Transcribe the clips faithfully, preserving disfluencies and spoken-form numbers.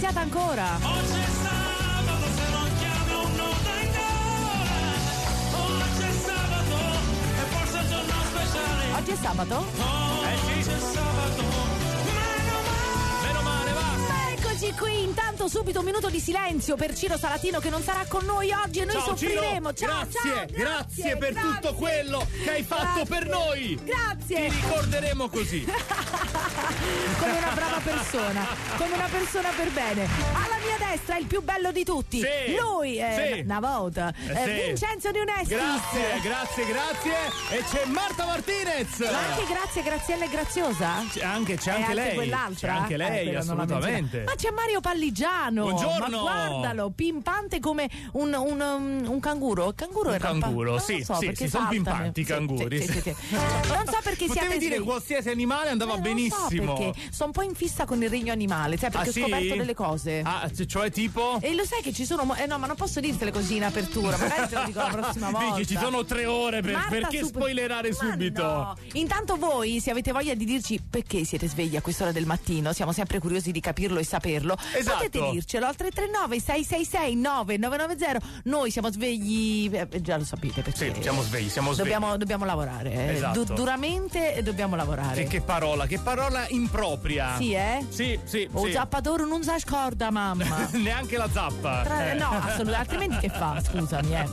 iniziata ancora. Oggi è sabato, se non chiami un nome ancora. Oggi è sabato, e forse è un giorno speciale. Oggi è sabato? Oggi è sabato, meno male. Meno male, basta. Eccoci qui, intanto subito un minuto di silenzio per Ciro Salatino che non sarà con noi oggi e noi Ciao, soffriremo. Ciro. Ciao, grazie, ciao, grazie, grazie per grazie. tutto quello che hai fatto Grazie. per noi. Grazie. Ti ricorderemo così. Come una brava persona, come una persona per bene. Alla mia destra il più bello di tutti. Sì. Lui è Sì. una volta Eh, eh, sì. Vincenzo Di Onesti. Grazie, grazie, grazie. E c'è Marta Martinez. Ma anche grazie Graziella e Graziosa? C'è anche, c'è E anche, anche lei. quell'altra? C'è anche Eh, lei, quella non l'ho assolutamente. menzionata. Ma c'è Mario Palligiano. Buongiorno. Ma guardalo, pimpante come un, un, um, un canguro. Canguro Un è rampa- canguro, non sì, lo so, sì, perché sì, sono saltano. pimpanti i Sì, canguri. sì, sì, sì, sì. Non so perché Potevi siate dire svegli. qualsiasi animale andava Eh, non benissimo. so perché sto un po' in fissa con il regno animale, sai, perché Ah, sì? ho scoperto delle cose. Ah, c- cioè tipo? E lo sai che ci sono. mo- Eh no, ma non posso dirtele così in apertura, magari te lo dico la prossima volta. Vicky, ci sono tre ore per, Marta perché Super- spoilerare Ma subito? no. Intanto voi, se avete voglia di dirci perché siete svegli a quest'ora del mattino, siamo sempre curiosi di capirlo e saperlo. Esatto. Potete dircelo al tre tre nove sei sei sei nove nove nove zero. Noi siamo svegli, eh, già lo sapete perché. Sì, siamo svegli, siamo svegli. Dobbiamo, dobbiamo lavorare, eh. Esatto. Du- duramente dobbiamo lavorare. Che, che parola, che parola impropria. Sì, eh? Sì, sì, O sì. zappadore non sa scorda, mamma. Neanche la zappa. Tra- Eh. No, assolutamente, altrimenti che fa? Scusami, eh.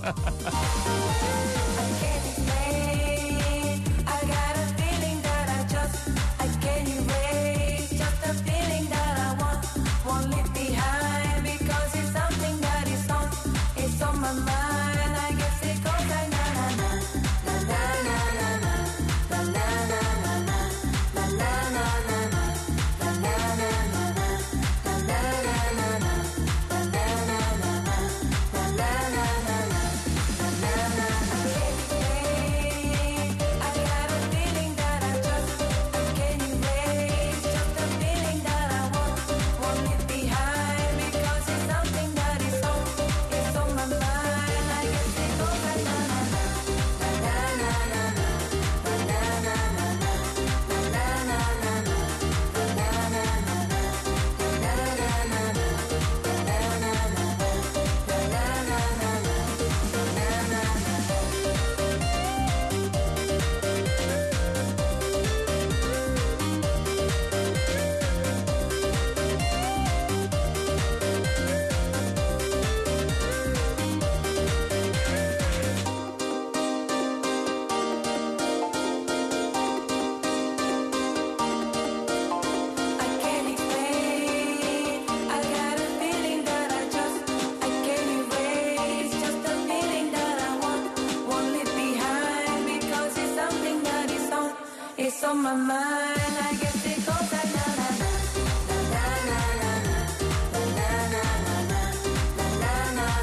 It's on my mind, I guess it goes like na na na na na na na na na na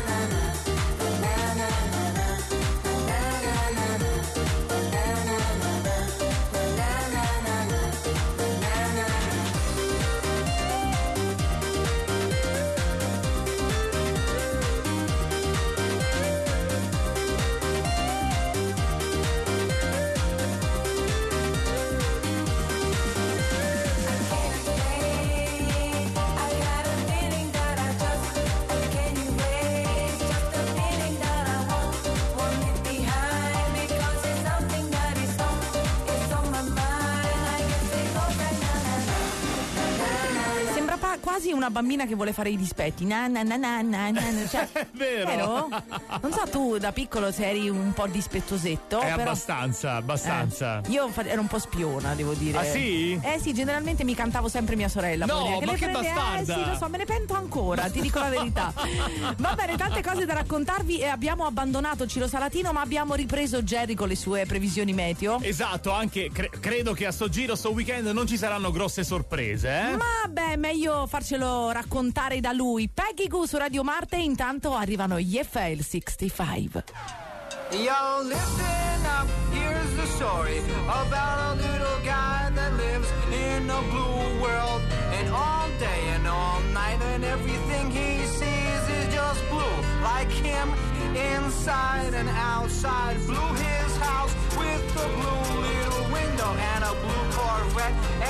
quasi una bambina che vuole fare i dispetti. Na na na na na na. Cioè, È vero. vero? Non so, tu da piccolo se eri un po' dispettosetto. È però... abbastanza, abbastanza. Eh, io fa- ero un po' spiona, devo dire. Ah, sì? Eh sì, generalmente mi cantavo sempre mia sorella. No, poverina, ma le che prende- bastarda! Eh sì, lo so, me ne pento ancora, ti dico la verità. Va bene, tante cose da raccontarvi e abbiamo abbandonato Ciro Salatino, ma abbiamo ripreso Jerry con le sue previsioni meteo. Esatto, anche cre- credo che a sto giro, sto weekend non ci saranno grosse sorprese, eh? Vabbè, meglio farcelo raccontare da lui. Peggy Goo su Radio Marte, intanto arrivano gli F L sessantacinque. Yo, listen up, here's the story about a little guy that lives in a blue world. And all day and all night and everything he sees is just blue. Like him, inside and outside. Blew his house with a blue little window and a blue Corvette. And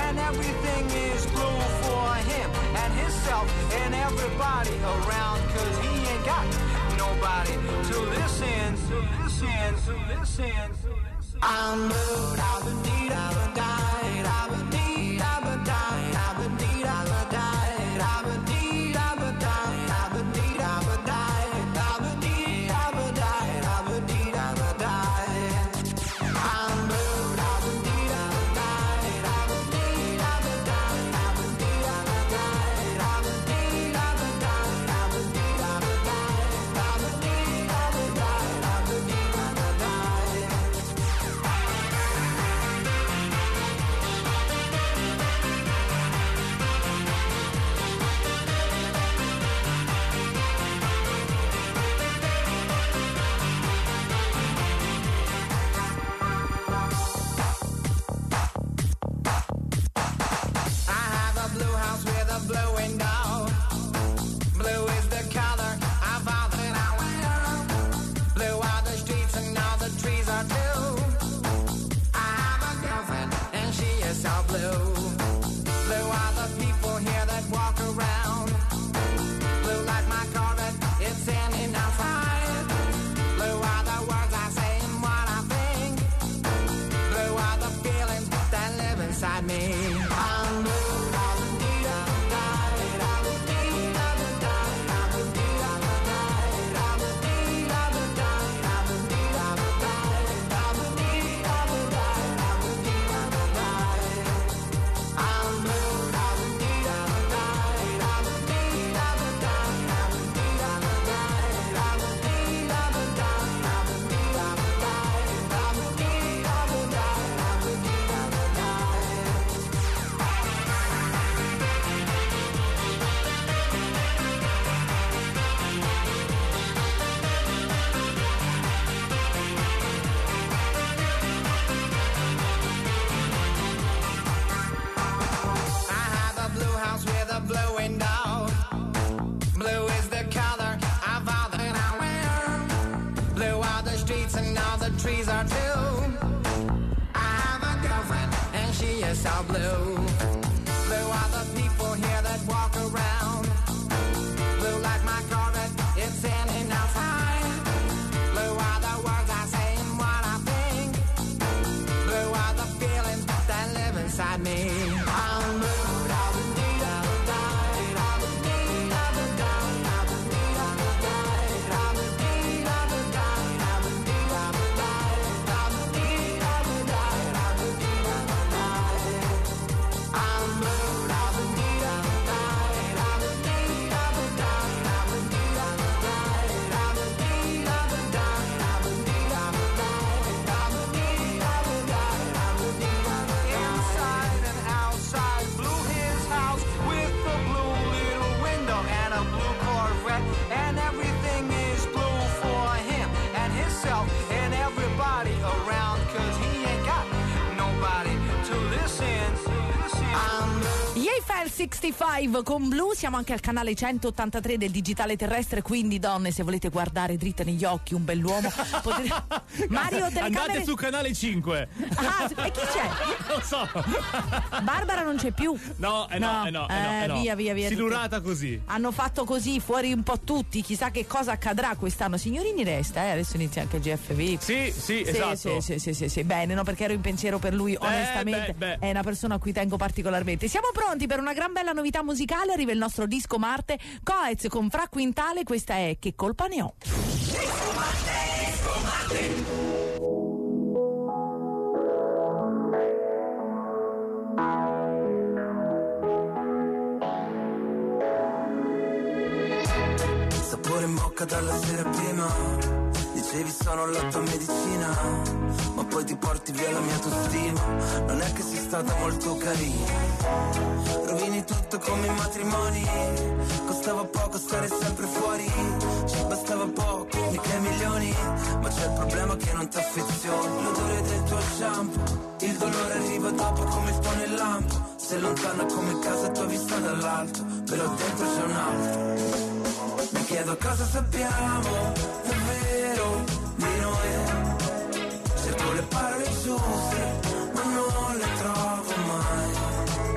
and everything is blue for him and himself and everybody around, cause he ain't got nobody to listen, to listen, to listen, to listen. I'm blue, I've been need, I've been died, I've been need, I've been died, I've been need, I've been died, I've been need, I've been died, I've been need, I've been died, I've been need, I've been died, I've been need, I've been died. I'm blue, I've been need, I've been died, I've been need, I've been died, I've been need, I've been died, I've been need, I've been died, I've been need, I've been died, I've been need, I've been died, I've been need, I've been died. I have a blue house with a blue window. Blue is the color of all that I wear. Blue are the streets and all the trees are blue. I have a girlfriend and she is so blue. Blue are the people here that walk around. Blue like my Corvette, it's standing outside. Blue are the words I say and what I think. Blue are the feelings that live inside me. I'm blue. Blue window. Blue is the color of all that I wear. Blue are the streets and all the trees are blue. I have a girlfriend and she is so blue. Blue are the people here that walk around. Blue like my Corvette, it's standing outside. Blue are the words I say and what I think. Blue are the feelings that live inside me. I'm blue. sessantacinque con Blue, siamo anche al canale centottantatré del digitale terrestre, quindi donne, se volete guardare dritta negli occhi un bell'uomo potete... Mario, telecamere... andate su canale cinque. Ah, e chi c'è? Non so. Barbara non c'è più. No, eh no, eh no, eh no, eh no. Via, via, via. Silurata così. Hanno fatto così fuori un po' tutti, chissà che cosa accadrà quest'anno. Signorini resta, eh? Adesso inizia anche il G F V. Sì, sì, esatto. Sì, sì, sì, sì, sì. Bene, no, perché ero in pensiero per lui, onestamente. Beh, beh, beh. È una persona a cui tengo particolarmente. Siamo pronti per una gran bella novità musicale, arriva il nostro disco Marte, Coez con Fra Quintale, questa è Che colpa ne ho. Disco Marte, Disco Marte. Sapore in bocca dalla sera prima. Dicevi sono la tua medicina, ma poi ti porti via la mia autostima. Non è che sei stata molto carina. Rovini tutto come i matrimoni. Costava poco stare sempre fuori. Ci bastava poco, mica i milioni. Ma c'è il problema che non ti affezioni. L'odore del tuo shampoo, il dolore arriva dopo come il tuo nel lampo. Sei lontana come casa tua vista dall'alto, però dentro c'è un altro. Mi chiedo cosa sappiamo davvero di noi. Cerco le parole giuste, ma non le trovo mai.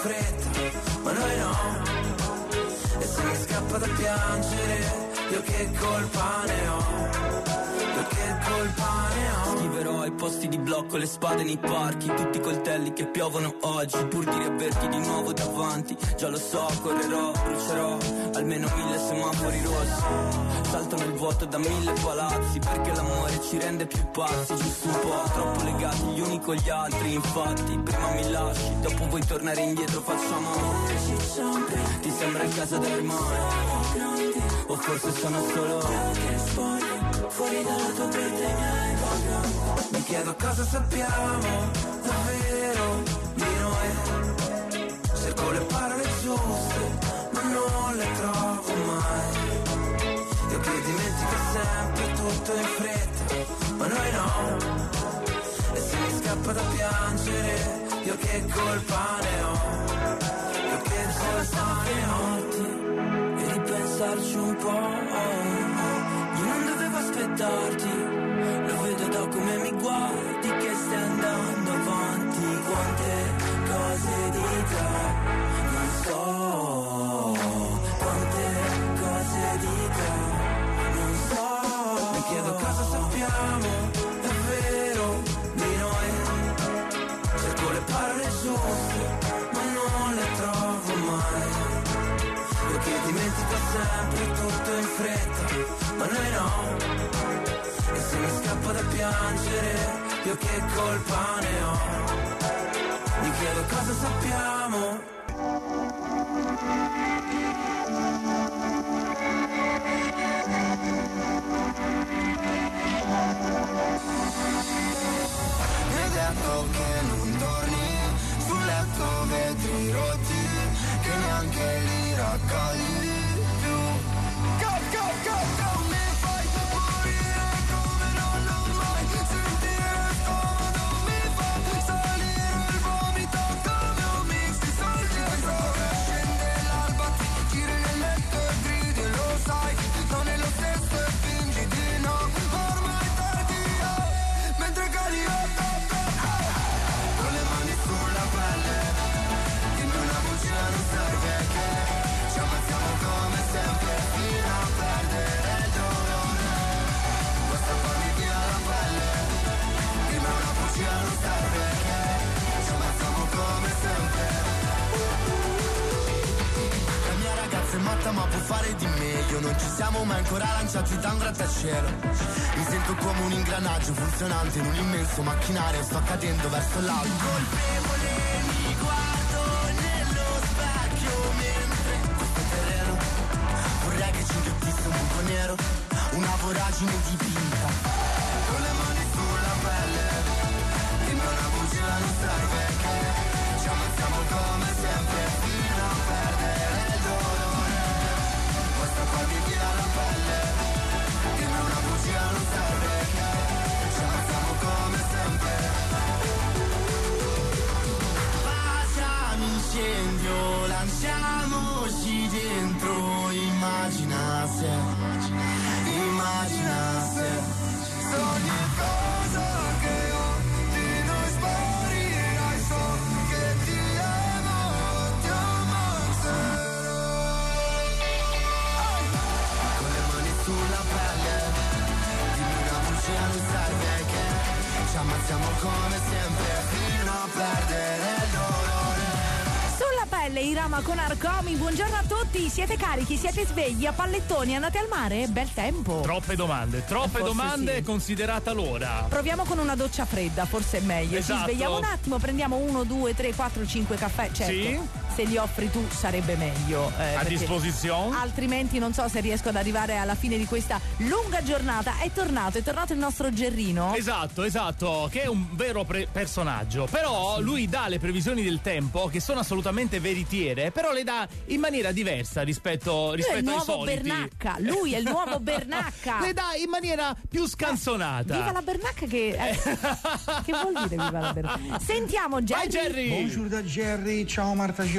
fretta, ma noi no. E se mi scappa da piangere, io che colpa ne ho, io che colpa ne ho. Scriverò ai posti di blocco le spade nei parchi, tutti i coltelli che piovono oggi, pur di riaverti di nuovo davanti. Già lo so, correrò, brucerò almeno mille semafori rossi. Salto nel vuoto da mille palazzi, perché l'amore ci rende più pazzi, giusto un po', troppo legati gli uni con gli altri. Infatti, prima mi lasci, dopo vuoi tornare indietro, facciamo amore. Ti sembra in casa delle mani, o forse sono solo fuori dalla tua vita. Mi chiedo cosa sappiamo davvero di noi. Cerco le parole giuste, ma non le trovo mai. Io che dimentico sempre tutto in fretta, ma noi no. E se mi scappa da piangere, io che colpa ne ho, io che colpa ne ho. E ripensarci un po', io non dovevo aspettarti, lo vedo da come mi guardi che stai andando avanti. Quante cose di te non so, quante cose di te non so. Mi chiedo cosa sappiamo davvero di noi. Cerco le parole giuste, ma non le trovo mai. Io che dimentico sempre tutto in fretta, ma noi no. E se mi scappa da piangere, io che colpa ne ho. Mi chiedo cosa sappiamo. Mi hai detto che non torni, sul letto vetri rotti, che neanche li raccogli più. Go, go, go, go, mi fai morire come non l'ho mai sentire scomodo, mi fa salire il vomito come un mix di soldi e droga. Scende l'alba, ti tiri nel letto e gridi, lo sai, non è lo stesso e fingi di no, ormai tardi, oh, mentre cadi, oh, oh, oh, oh. Con le mani sulla pelle, dimmi una bugia, non serve che ci ammazziamo come sempre fino a perdere il dolore. Basta farmi via la pelle, dimmi una bugia, non serve che ci ammazziamo come sempre. La mia ragazza è matta ma può fare di meglio, non ci siamo mai ancora lanciati da un grattacielo. Mi sento come un ingranaggio funzionante in un immenso macchinario, sto cadendo verso l'alto. Colpevole mi guardo nello specchio mentre questo terreno vorrei che ci inghiottisse un buco nero, una voragine dipinta. Con le mani sulla pelle, dimmi una bugia, non serve che ci ammazziamo come sempre fino a perdere il dolore. Basta farmi via la pelle, dimmi una bugia, non serve che ci ammazziamo come sempre. Facciamo incendio, lanciamoci dentro, immagina se, immagina se, se ogni cosa che ho di noi sparirai, so che ti amo, ti ammazzerò. Con le mani sulla pelle, dimmi una bugia, non serve che ci ammazziamo come sempre fino a perdere il dolore. Sulla pelle Irama con Arcomi, buongiorno a tutti, siete carichi, siete svegli, a pallettoni, andate al mare? Bel tempo. Troppe domande, troppe Forse domande, sì. Considerata l'ora. Proviamo con una doccia fredda, forse è meglio. Esatto. Ci svegliamo un attimo, prendiamo uno, due, tre, quattro, cinque caffè. Certo, Sì. se li offri tu sarebbe meglio. eh, A perché disposizione. Altrimenti non so se riesco ad arrivare alla fine di questa lunga giornata. È tornato, è tornato il nostro Gerrino. Esatto, esatto, che è un vero pre- personaggio. Però lui dà le previsioni del tempo che sono assolutamente veritiere, però le dà in maniera diversa rispetto, Lui è il rispetto ai nuovo soliti. Bernacca, lui è il nuovo Bernacca. Le dà in maniera più scanzonata. Viva la Bernacca che eh, che vuol dire viva la Bernacca? Sentiamo Gerry. Vai Gerry. Buongiorno da Jerry, ciao Marta Girone.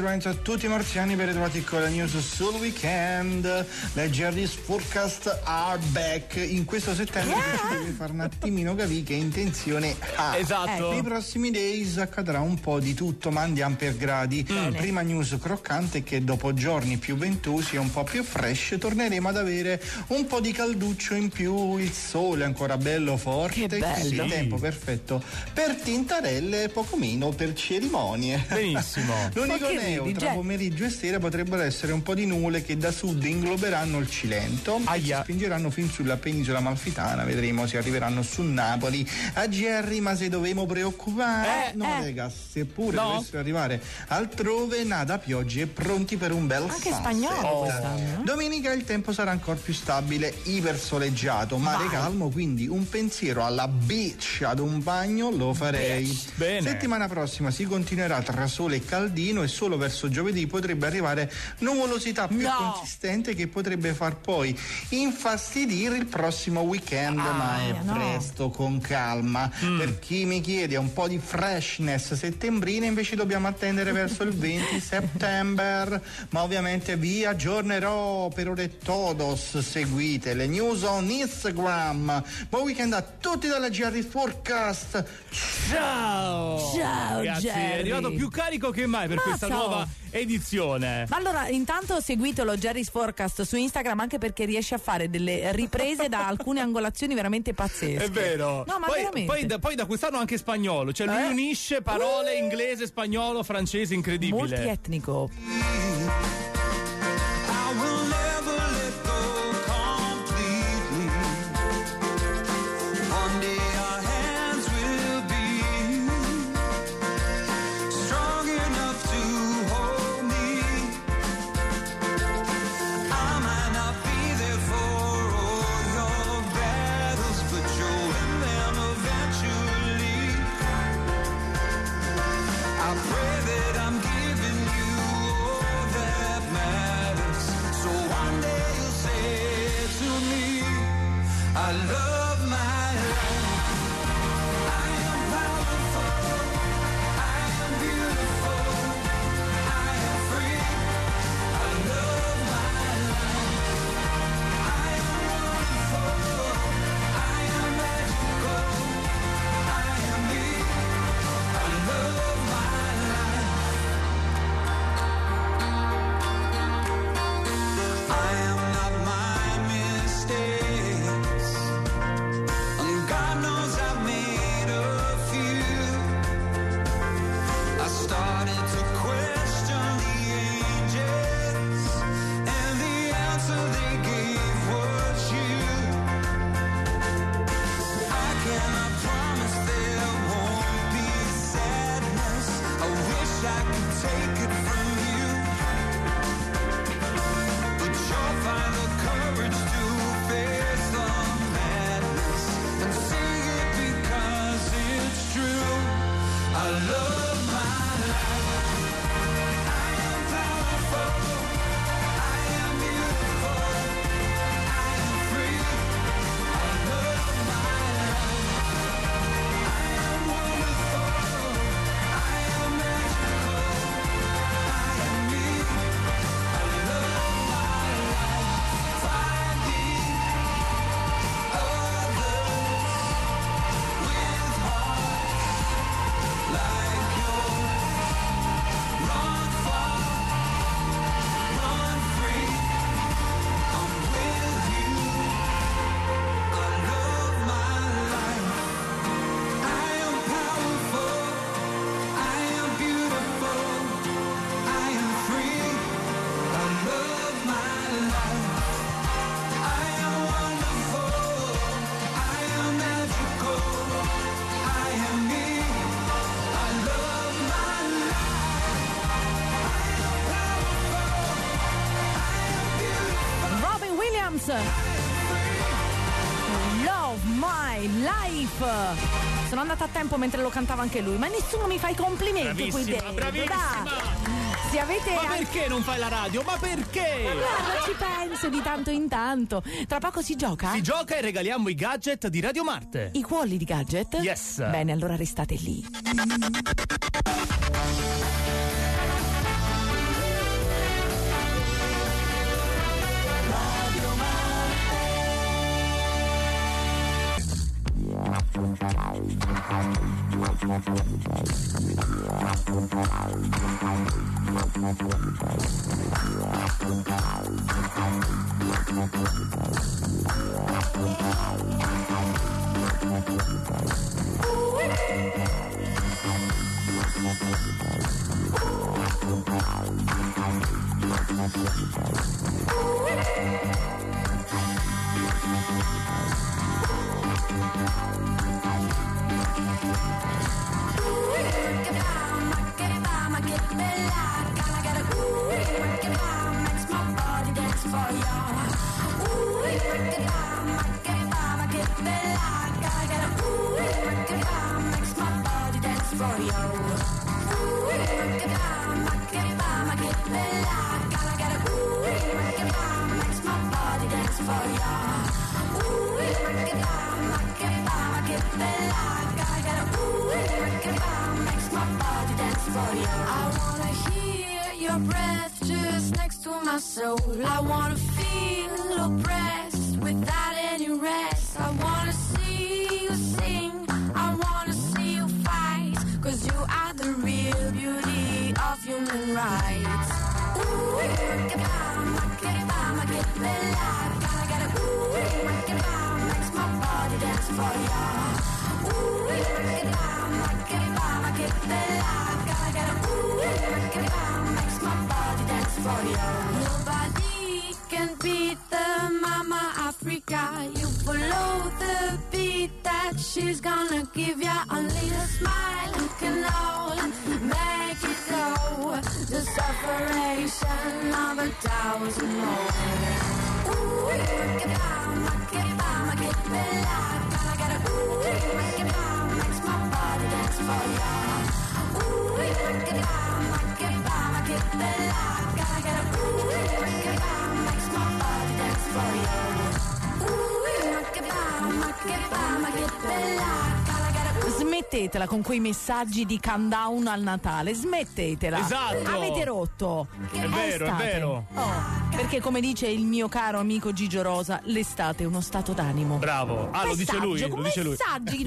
Lorenzo a tutti i marziani, ben ritrovati con la news sul weekend. Le Jerry's Forecast are back. In questo settembre yeah. deve fare un attimino capire che intenzione ha. Esatto. Nei prossimi days accadrà un po' di tutto, ma andiamo per gradi. Mm. Prima news croccante che dopo giorni più ventosi e un po' più fresh torneremo ad avere un po' di calduccio in più, il sole ancora bello forte, che bello. Quindi il tempo perfetto per tintarelle e poco meno per cerimonie. Benissimo. L'unico neo tra pomeriggio e sera potrebbero essere un po' di nuvole che da sud ingloberanno il Cilento e si spingeranno fin sulla penisola amalfitana. Vedremo se arriveranno su Napoli. A Gerri, ma se dovemo preoccupare? Eh, no, eh. raga, seppure No. dovessero arrivare altrove, nada piogge e pronti per un bel Anche sunset. spagnolo quest'anno. Domenica il tempo sarà ancora più stabile, ipersoleggiato, mare calmo, quindi un pensiero alla beach, ad un bagno lo farei. Bene. Settimana prossima si continuerà tra sole e caldino e solo verso giovedì potrebbe arrivare nuvolosità più No. consistente che potrebbe far poi infastidire il prossimo weekend, Ah, ma è no. presto, con calma. Mm. Per chi mi chiede un po' di freshness settembrina, invece dobbiamo attendere verso il venti settembre, ma ovviamente vi aggiornerò. Per ore todos, seguite le news on Instagram. Buon weekend a tutti dalla G R Forecast. Ciao! Ciao, Ragazzi, Jerry. è arrivato più carico che mai per Mazza. questa nuova edizione. Ma allora, intanto seguitelo Jerry's Forecast su Instagram, anche perché riesce a fare delle riprese da alcune angolazioni veramente pazzesche. È vero. No, ma poi, veramente. poi da, poi da quest'anno anche spagnolo, cioè lui Eh? unisce parole Uh! inglese, spagnolo, francese, incredibile. Multietnico. I will never let go completely. One day our hands will be strong enough to hold me. I might not be there for all your battles, but you'll win them eventually. I pray that I'm giving you all that matters. So one day you'll say to me, I love my life. I am powerful. I am beautiful. I am free. I love my life. I am wonderful. I am magical. I am me. I love my life. I am not my mistakes, and God knows I've made a few. I started to question the angels, and the answer they gave was you. I cannot promise there won't be sadness. I wish I could take it from you, but you'll find the courage to face the madness and say it because it's true. I love my life. I am powerful. I am beautiful. I am free. I love my life. I am wonderful. I am magical. I am me. I love my life. Finding others with hearts like yours. Run far, run free. I'm with you. I love my life. I am powerful. I am beautiful. I am free. I love my life. I am wonderful. I am magical. I am me. I love my life. I am powerful. I am beautiful. Robin Williams. Love my life. Sono andata a tempo mentre lo cantava anche lui, ma nessuno mi fa i complimenti qui Bravissima, dentro. bravissima. Dai. Se avete Ma anche- perché non fai la radio? Ma perché? Guarda, ci penso di tanto in tanto. Tra poco si gioca? Si gioca e regaliamo i gadget di Radio Marte. I cuolli di gadget? Yes. Bene, allora restate lì. I wanna feel oppressed without any rest. I wanna see you sing, I wanna see you fight, 'cause you are the real beauty of human rights. Ooh, make it bam, make it bam, make it bella. Gotta get a ooh, make it bam, makes my body dance for ya. Ooh, make it bam, make it bam, make it bella. Gotta get a ooh, make it bam, makes my body dance for ya. Nobody can beat the Mama Africa. You follow the beat that she's gonna give ya. Only a smile you can all make it go. The separation of a thousand more. Ooh, make it down, make it down, make it bella. Gotta get a ooh, make it down, makes my body dance for ya. Ooh, make it down, make it down, make it bella. Gotta get a ooh, make it down, makes my body dance for ya. Ooh, make it down, make it down, make it bella. Smettetela con quei messaggi di countdown al Natale, smettetela. Esatto. Avete rotto. È vero, estate. è vero. Oh, perché come dice il mio caro amico Gigio Rosa, l'estate è uno stato d'animo. Bravo. Ah, lo dice lui, lo dice lui. Messaggi,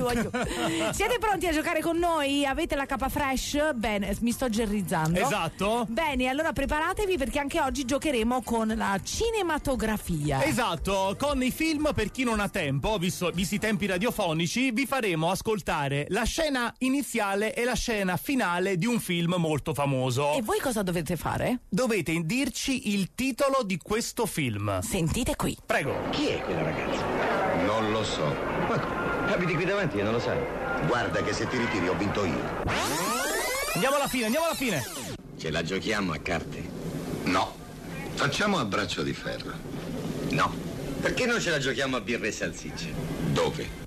siete pronti a giocare con noi? Avete la capa fresh? Bene, mi sto gerrizzando. Esatto. Bene, allora preparatevi perché anche oggi giocheremo con la cinematografia. Esatto, con i film per chi non ha tempo, visto, visti i tempi radiofonici, vi faremo ascoltare la scena iniziale e la scena finale di un film molto famoso. E voi cosa dovete fare? Dovete dirci il titolo di questo film. Sentite qui. Prego. Chi è quella ragazza? Non lo so. Ma abiti qui davanti e non lo sai? Guarda che se ti ritiri ho vinto io. Andiamo alla fine, andiamo alla fine. Ce la giochiamo a carte? No. Facciamo a braccio di ferro. No. Perché non ce la giochiamo a birre e salsicce? Dove?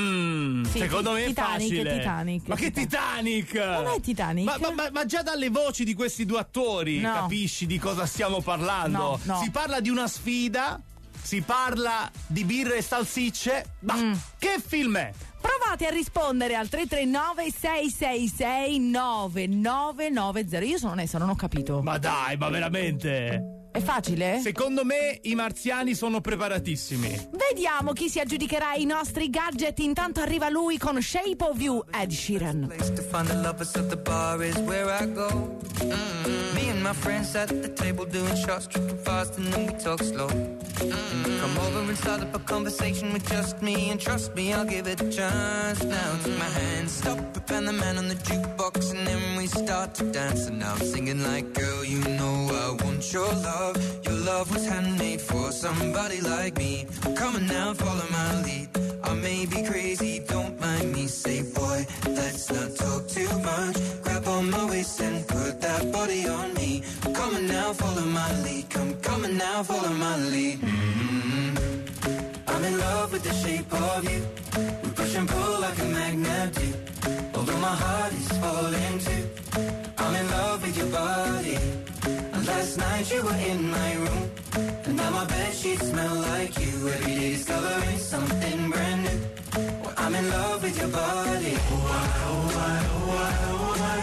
Mm, Sì, secondo me Titanic, è facile. Titanic, ma che Titanic? Non è Titanic? Ma, ma, ma, ma già dalle voci di questi due attori No. capisci di cosa stiamo parlando? No, no. Si parla di una sfida, si parla di birre e salsicce. Ma Mm. che film è? Provate a rispondere al tre tre nove sei sei sei nove nove nove zero. Io sono onesta, non ho capito. Ma dai, ma veramente? È facile? Secondo me i marziani sono preparatissimi. Vediamo chi si aggiudicherà i nostri gadget. Intanto arriva lui con Shape of You, Ed Sheeran. Place to find the lovers at the bar is where I go. Mm-hmm. Me and my friends at the table doing shots, tripping fast, and then we talk slow. Mm-hmm. Come over and start up a conversation with just me, and trust me, I'll give it a chance. Now take my hand, stop it, and the man on the jukebox, and then we start to dance. And now I'm singing like, girl, you know I want your love. Your love was handmade for somebody like me. Come on now, follow my lead. I may be crazy, don't mind me. Say, boy, let's not talk too much. Grab on my waist and put that body on me. Come on now, follow my lead. Come, come on now, follow my lead. Mm-hmm. I'm in love with the shape of you. We push and pull like a magnet do. Although my heart is falling too. I'm in love with your body. And last night you were in my room. And now my bedsheets smell like you. Every day discovering something brand new. Well, I'm in love with your body. Oh, I, oh, I, oh, I, oh, I.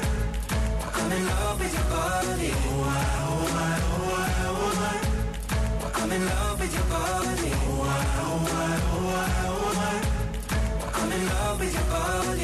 I'm in love with your body. Oh, I, oh, I, oh, I, oh, I. I'm in love with your body. Oh, I, oh, I, oh, I, oh, I. I'm in love with your body.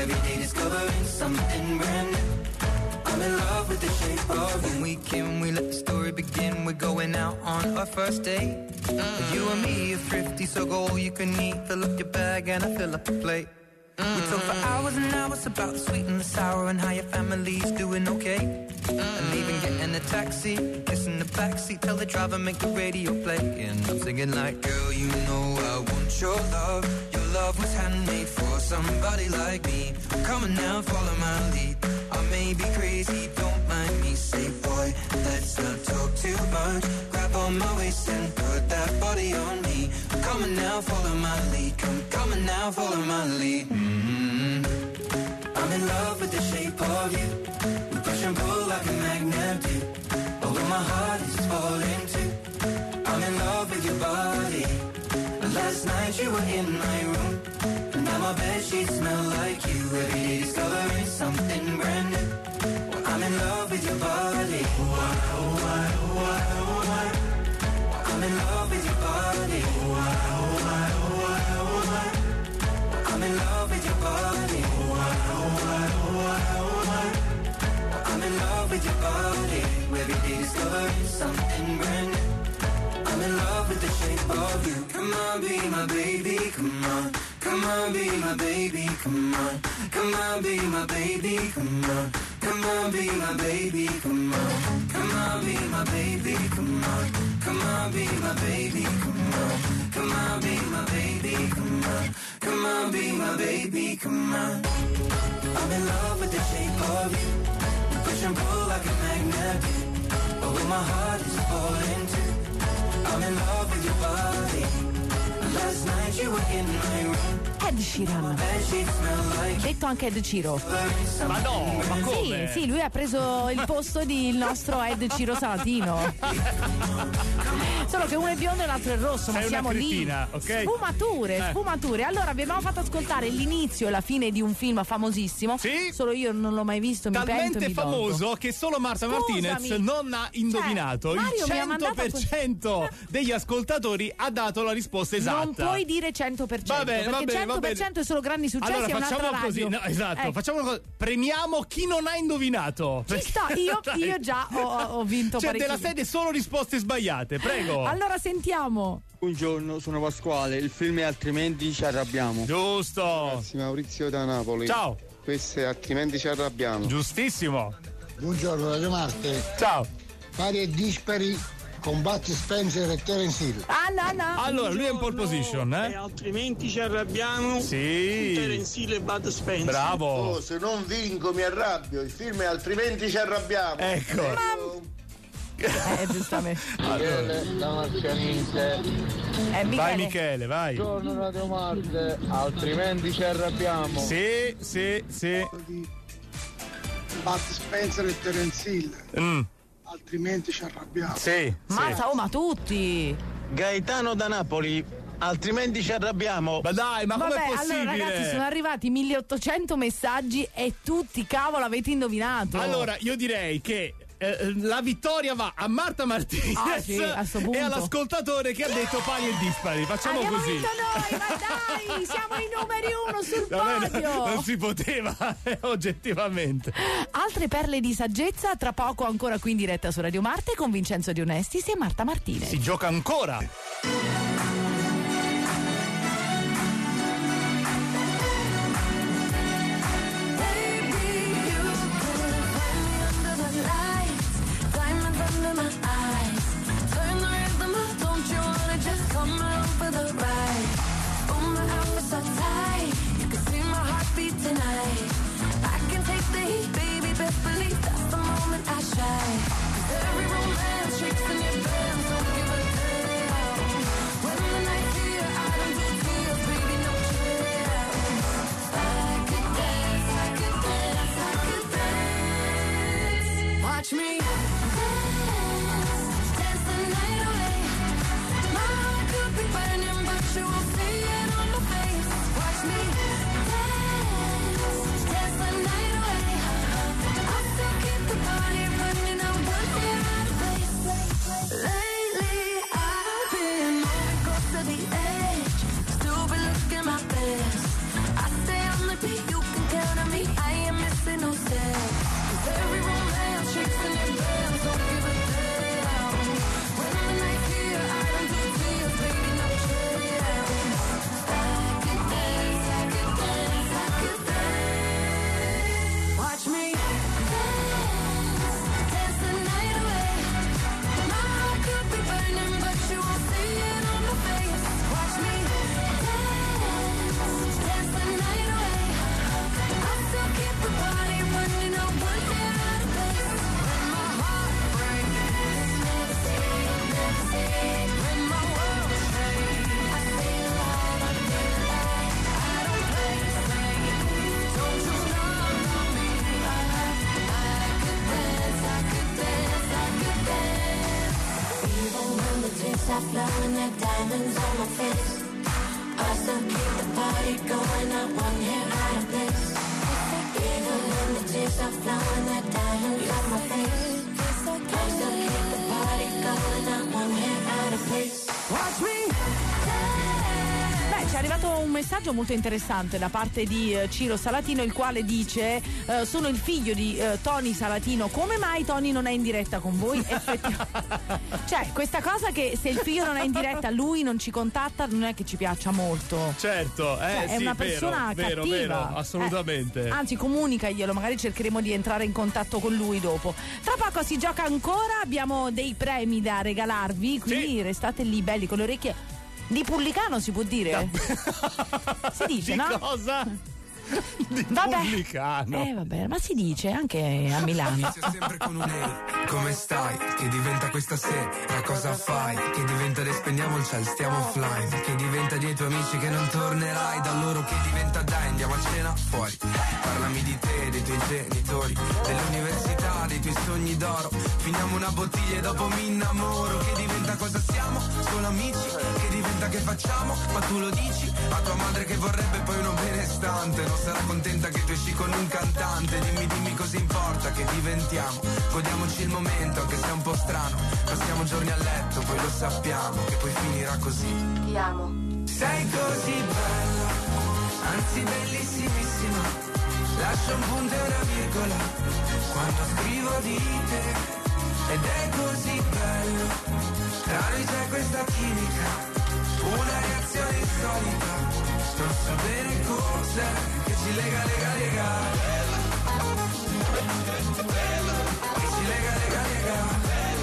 every day discovering something brand new. I'm in love with the shape of you. When we can, we let the story begin. We're going out on our first date. Mm. You and me are thrifty, so go all you can eat. Fill up your bag and I fill up the plate. Mm. We talk for hours and hours about the sweet and the sour and how your family's doing okay. Mm. And even getting a taxi, kissing the backseat, tell the driver make the radio play. And I'm singing like, girl, you know I want your love. Your love was handmade for somebody like me. Come on now, follow my lead. I may be crazy, don't mind me. Say, boy, let's not talk too much. Grab on my waist and put that body on me. Come on now, follow my lead. Come, come on now, follow my lead. Mm-hmm. I'm in love with the shape of you. We push and pull like a magnet do. Although my heart is falling too. I'm in love with your body. Last night you were in my room. And now my bedsheets smell like you. Every day discovering something brand new. Well, I'm in love with your body. Why, oh, why, oh, why, oh, why. I'm in love with your body. Why, oh, why, oh, why, oh, why. I'm in love with your body. Why, oh, why, oh, why, oh, why. I'm in love with your body. Every day discovering something brand new. I'm in love with the shape of you. Come on, be my baby, come on. Come on, be my baby, come on. Come on, be my baby, come on. Come on, be my baby, come on. Come on, be my baby, come on. Come on, be my baby, come on. Come on, be my baby, come on. Come on, be my baby, come on. I'm in love with the shape of you. Push and pull like a magnet. Oh, my heart is falling too. I'm in love with your body. Last night you were in my room. Ed Sheeran, detto anche Ed Ciro. Ma no, ma come? Sì, sì, lui ha preso il posto di il nostro Ed Ciro Salatino. Solo che uno è biondo e l'altro è rosso, ma Sei siamo una lì. cretina, ok? Sfumature, Eh. sfumature. Allora, vi abbiamo fatto ascoltare l'inizio e la fine di un film famosissimo. Sì. Solo io non l'ho mai visto, mi pento e Talmente mi dolgo. famoso che solo Marta Scusami. Martinez non ha indovinato. Cioè, Mario Il mi ha mandato cento per cento degli ascoltatori ha dato la risposta esatta. Non puoi dire cento per cento, Va bene, perché va bene, va cento per cento bene. è solo grandi successi. Allora è un'altra facciamo radio. così, no, esatto, Eh. facciamo una cosa. Premiamo chi non ha indovinato. Ci sto, io, Dai. io già ho, ho vinto Cioè, parecchi. della serie solo risposte sbagliate, prego. Allora sentiamo. Buongiorno, sono Pasquale, il film è Altrimenti ci arrabbiamo. Giusto. Grazie, Maurizio da Napoli. Ciao. Questo è Altrimenti ci arrabbiamo. Giustissimo. Buongiorno Radio Marte. Ciao. Pari e dispari con Bud Spencer e Terence Hill. Ah no no. Allora, lui è in pole position, E eh? altrimenti ci arrabbiamo. Sì. Terence Hill e Bud Spencer. Bravo. Oh, se non vinco mi arrabbio, il film è Altrimenti ci arrabbiamo. Ecco. Eh, giustamente. Michele da Marcianise. Eh, Michele. Vai Michele, vai. Buongiorno Radio Marte, Altrimenti ci arrabbiamo. Sì, sì, sì. Bud Spencer e Terence Hill. Mm, Altrimenti ci arrabbiamo. sì, Mazza, sì. oh, ma tutti. Gaetano da Napoli, Altrimenti ci arrabbiamo. Ma dai, ma Vabbè, com'è possibile? allora ragazzi, sono arrivati milleottocento messaggi e tutti, cavolo, avete indovinato. Allora, io direi che eh, la vittoria va a Marta Martinez Ah, sì, a sto punto. e all'ascoltatore che ha detto pari e dispari. Facciamo Abbiamo così. vinto noi, ma dai, siamo i numeri uno sul Va bene, podio. non si poteva, eh, oggettivamente. Altre perle di saggezza tra poco, ancora qui in diretta su Radio Marte con Vincenzo Di Onestis e Marta Martinez. Si gioca ancora. Watch me dance, dance the night away. My heart could be burning, but you won't see it on my face. Watch me dance, dance the night away. I'll still keep the party running, I won't get out of place. Lately I've been moving close to the edge, still be looking my best. I stay on the beat, you can count on are flowing, their diamonds on my face. I still keep the party going, not one hair out of place. Even when the tears are flowing, their diamonds on my face. I still keep the party going, not one hair out of place. Watch me. Beh, ci è arrivato un messaggio molto interessante da parte di eh, Ciro Salatino, il quale dice eh, sono il figlio di eh, Tony Salatino, come mai Tony non è in diretta con voi? Effettivamente, cioè questa cosa che se il figlio non è in diretta lui non ci contatta non è che ci piaccia molto. Certo, eh, cioè, è sì, una vero, persona vero, cattiva, vero, assolutamente. Eh, anzi, comunicaglielo, magari cercheremo di entrare in contatto con lui dopo. Tra poco si gioca ancora, abbiamo dei premi da regalarvi, quindi sì, restate lì belli con le orecchie di Pullicano, si può dire? Si dice, di no? Cosa? Di vabbè. Pullicano. Eh vabbè, ma si dice anche a Milano. Inizia sempre con un ehi, come stai? Che diventa questa sera, cosa fai? Che diventa de spendiamo il ciel, stiamo offline. Che diventa dei tuoi amici che non tornerai. Da loro che diventa dai, andiamo a cena fuori. Parlami di te, dei tuoi genitori, dell'università, dei tuoi sogni d'oro. Finiamo una bottiglia e dopo mi innamoro. Che diventa cosa siamo? Solo amici. Che diventa che facciamo? Ma tu lo dici a tua madre che vorrebbe poi uno benestante. Non sarà contenta che tu esci con un cantante. Dimmi, dimmi cosa importa che diventiamo. Godiamoci il momento anche se è un po' strano. Passiamo giorni a letto, poi lo sappiamo che poi finirà così. Ti amo. Sei così bella, anzi bellissimissima. Lascio un punto e una virgola quando scrivo di te. Ed è così bello, tra noi c'è questa chimica, una reazione insolita. Non so bene cos'è che ci lega, lega, lega. Che ci lega, lega, lega.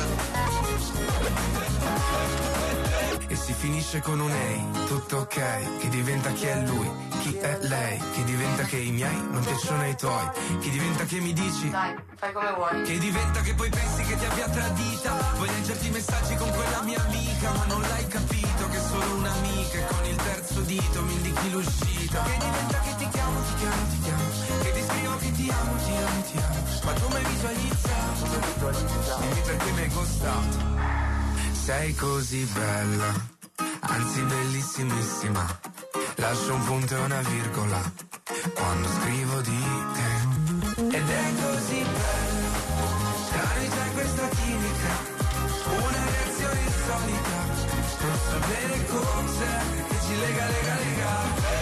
E si finisce con un ehi, tutto ok. Che diventa chi è lui, chi è lei. Che diventa che i miei non piacciono ai tuoi. Che diventa che mi dici dai, fai come vuoi. Che diventa che poi pensi che ti abbia tradita. Vuoi leggerti i messaggi con quella mia amica, ma non l'hai capito che è solo un'amica e con il terzo dito mi indichi l'uscita. Che diventa che ti chiamo, ti chiamo, ti chiamo. Che ti scrivo che ti amo, ti amo, ti amo. Ma tu mi hai visualizzato. Dimmi perché mi hai costato. Sei così bella, anzi bellissimissima. Lascio un punto e una virgola quando scrivo di te. Ed è così bello, tra noi c'è questa chimica, una reazione insolita. Non so bene cos'è che ci lega, lega, lega.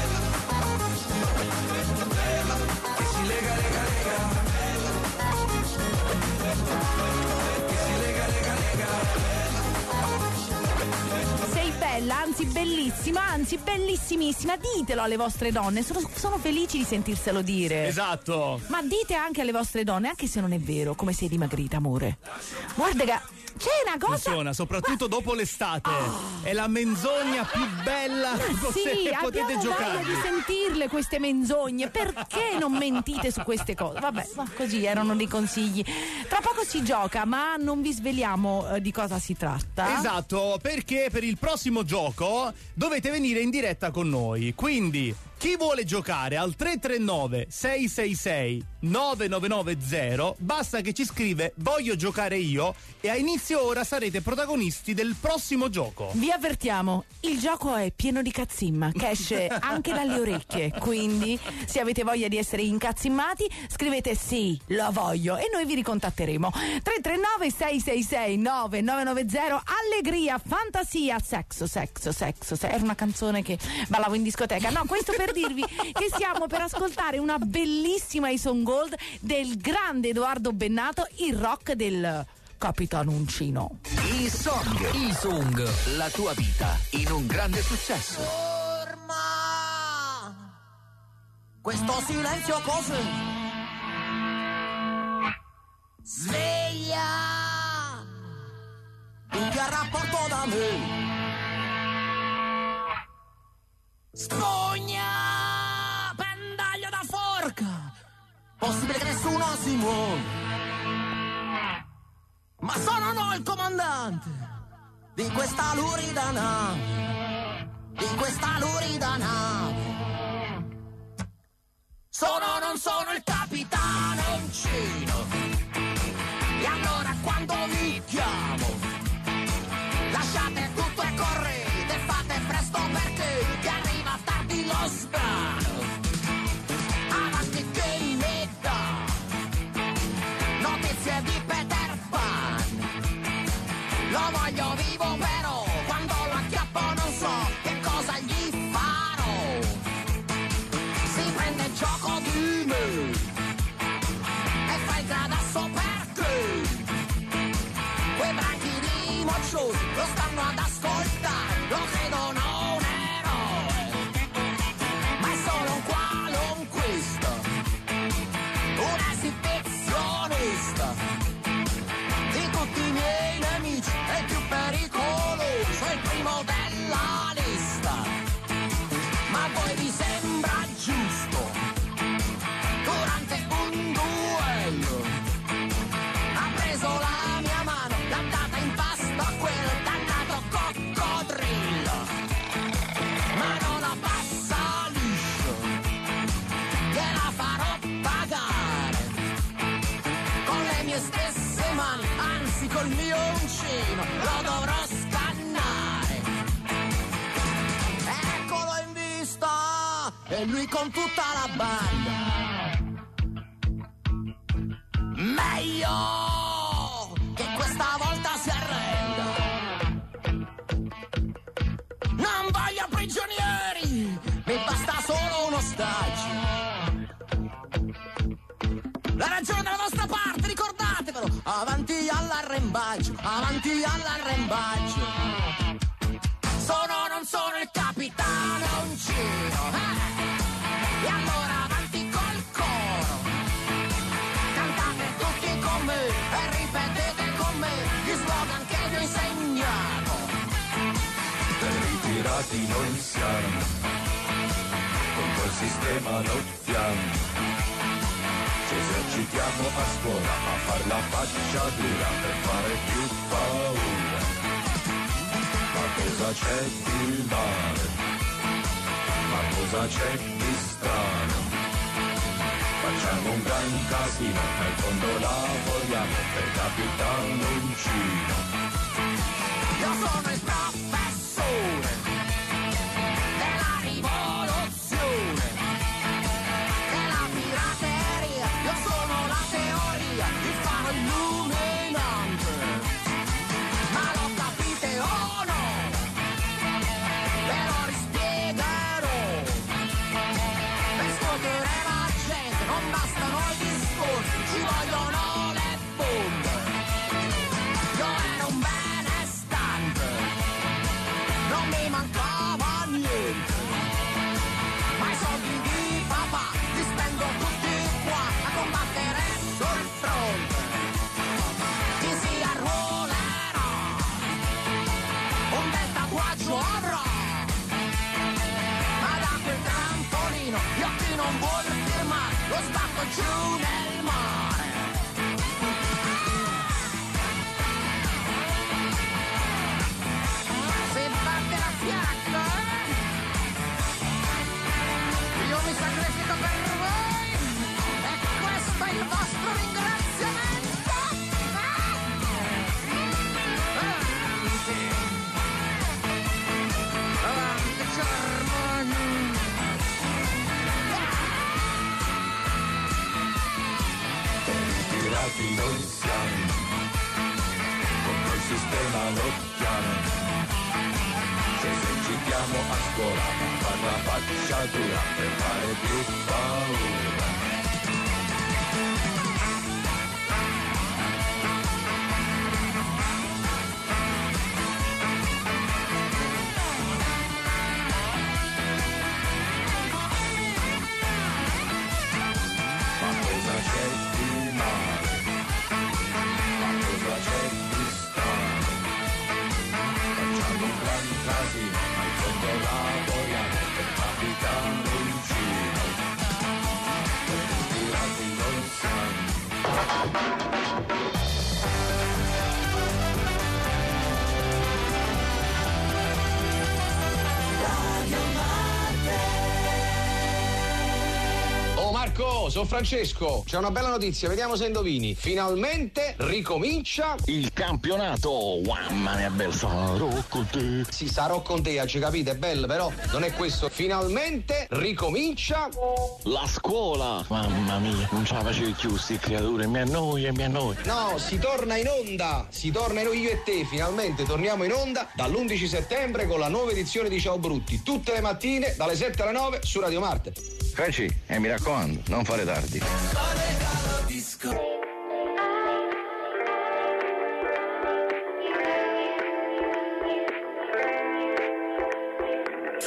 Che ci lega, lega, lega. Che ci lega, lega, lega. Sei bella, anzi bellissima, anzi bellissimissima. Ditelo alle vostre donne, sono, sono felici di sentirselo dire. Esatto. Ma dite anche alle vostre donne, anche se non è vero, come sei dimagrita, amore. Guarda che c'è una cosa. Funziona, soprattutto ma... dopo l'estate. Oh. È la menzogna più bella che sì, potete giocare. Voglia di sentirle queste menzogne. Perché non mentite su queste cose? Vabbè, ma così erano dei consigli. Tra poco si gioca, ma non vi sveliamo eh, di cosa si tratta. Esatto, perché per il prossimo gioco dovete venire in diretta con noi. Quindi chi vuole giocare al tre tre nove sei sei sei nove nove nove zero basta che ci scrive voglio giocare io e a inizio ora sarete protagonisti del prossimo gioco. Vi avvertiamo, il gioco è pieno di cazzimma che esce anche dalle orecchie, quindi se avete voglia di essere incazzimati scrivete sì, lo voglio e noi vi ricontatteremo. Tre tre nove sei sei sei nove nove nove zero. Allegria, fantasia, sexo, sexo, sexo, sexo. Era una canzone che ballavo in discoteca. No, questo per dirvi che stiamo per ascoltare una bellissima Ison Gold del grande Edoardo Bennato, il rock del Capitano Uncino. I-Song, I-Song, la tua vita in un grande successo. Ferma questo silenzio così. Sveglia tu che ha rapporto da me. Spugna pendaglio da forca. Possibile che nessuno si muove, ma sono no il comandante di questa lurida nave, di questa lurida nave. Sono o non sono il capitano Uncino, e allora quando mi chiamo lasciate tutto e tifosi lo stanno ad ascoltare, lo credono un eroe, ma è solo un qualunquista, un esibizionista. Di tutti i miei nemici è il più pericoloso, è il primo della lista. Ma a voi vi sembra giusto, durante un duello ha preso la mia mano, l'ha data in pasto a quel dannato coccodrillo, ma non la passa liscio, gliela farò pagare con le mie stesse mani, anzi col mio uncino lo dovrò scannare. Eccolo in vista, e lui con tutta la banda. Meglio che questa volta si arrenda. Non voglio prigionieri, mi basta solo uno ostaggio. La ragione dalla vostra parte, ricordatevelo. Avanti all'arrembaggio, avanti all'arrembaggio. Sono o non sono il capitano Uncino, eh? E allora avanti col coro. Cantate tutti con me e ripetete con me gli slogan che vi ho insegnato. Per ritirati noi siamo, con quel sistema lottiamo. Ci esercitiamo a scuola a far la faccia dura per fare più paura. Ma cosa c'è di male? Ma cosa c'è di strano? Facciamo un gran casino, nel fondo lavoriamo per capitano Uncino. Io sono il professore della rivoluzione, della pirateria. Io sono la teoria, il faro illuminante. Ma lo capite o no? Ve lo rispiegherò. Per scuotere la gente non bastano i discorsi, ci vogliono le bombe. Io ero un benestante, non mi mancava niente, ma i soldi di papà li spendo tutti qua a combattere sul fronte. Chi si arruolerà, un bel tatuaggio avrà, ma da quel trampolino io chi non vuole firmare lo sbatto giù nel mare. Se batte la fiacca, io mi sacrifico per voi e questo è il vostro ringraziamento. Avanti, avanti, Germania. Tirati noi siamo, con quel sistema lottiamo. Ci esercitiamo a scuola a far la faccia dura per fare più paura. Ma cosa c'è di male? Ma cosa c'è di strano? Facciamo un gran casino, ma in fondo lavoriamo per capitano Uncino. Per ritirati non siamo. Oh Marco, sono Francesco, c'è una bella notizia, vediamo se indovini. Finalmente ricomincia il campionato. Mamma mia, bello, sarò con te. Sì, sarò con te, ci capite, è bello, però non è questo. Finalmente ricomincia la scuola. Mamma mia, non ce la facevi più sti creature, mi annoia, mi annoia. No, si torna in onda, si torna in io e te, finalmente torniamo in onda dall'undici settembre con la nuova edizione di Ciao Brutti, tutte le mattine dalle sette alle nove su Radio Marte. Franci, e mi raccomando, non fare tardi.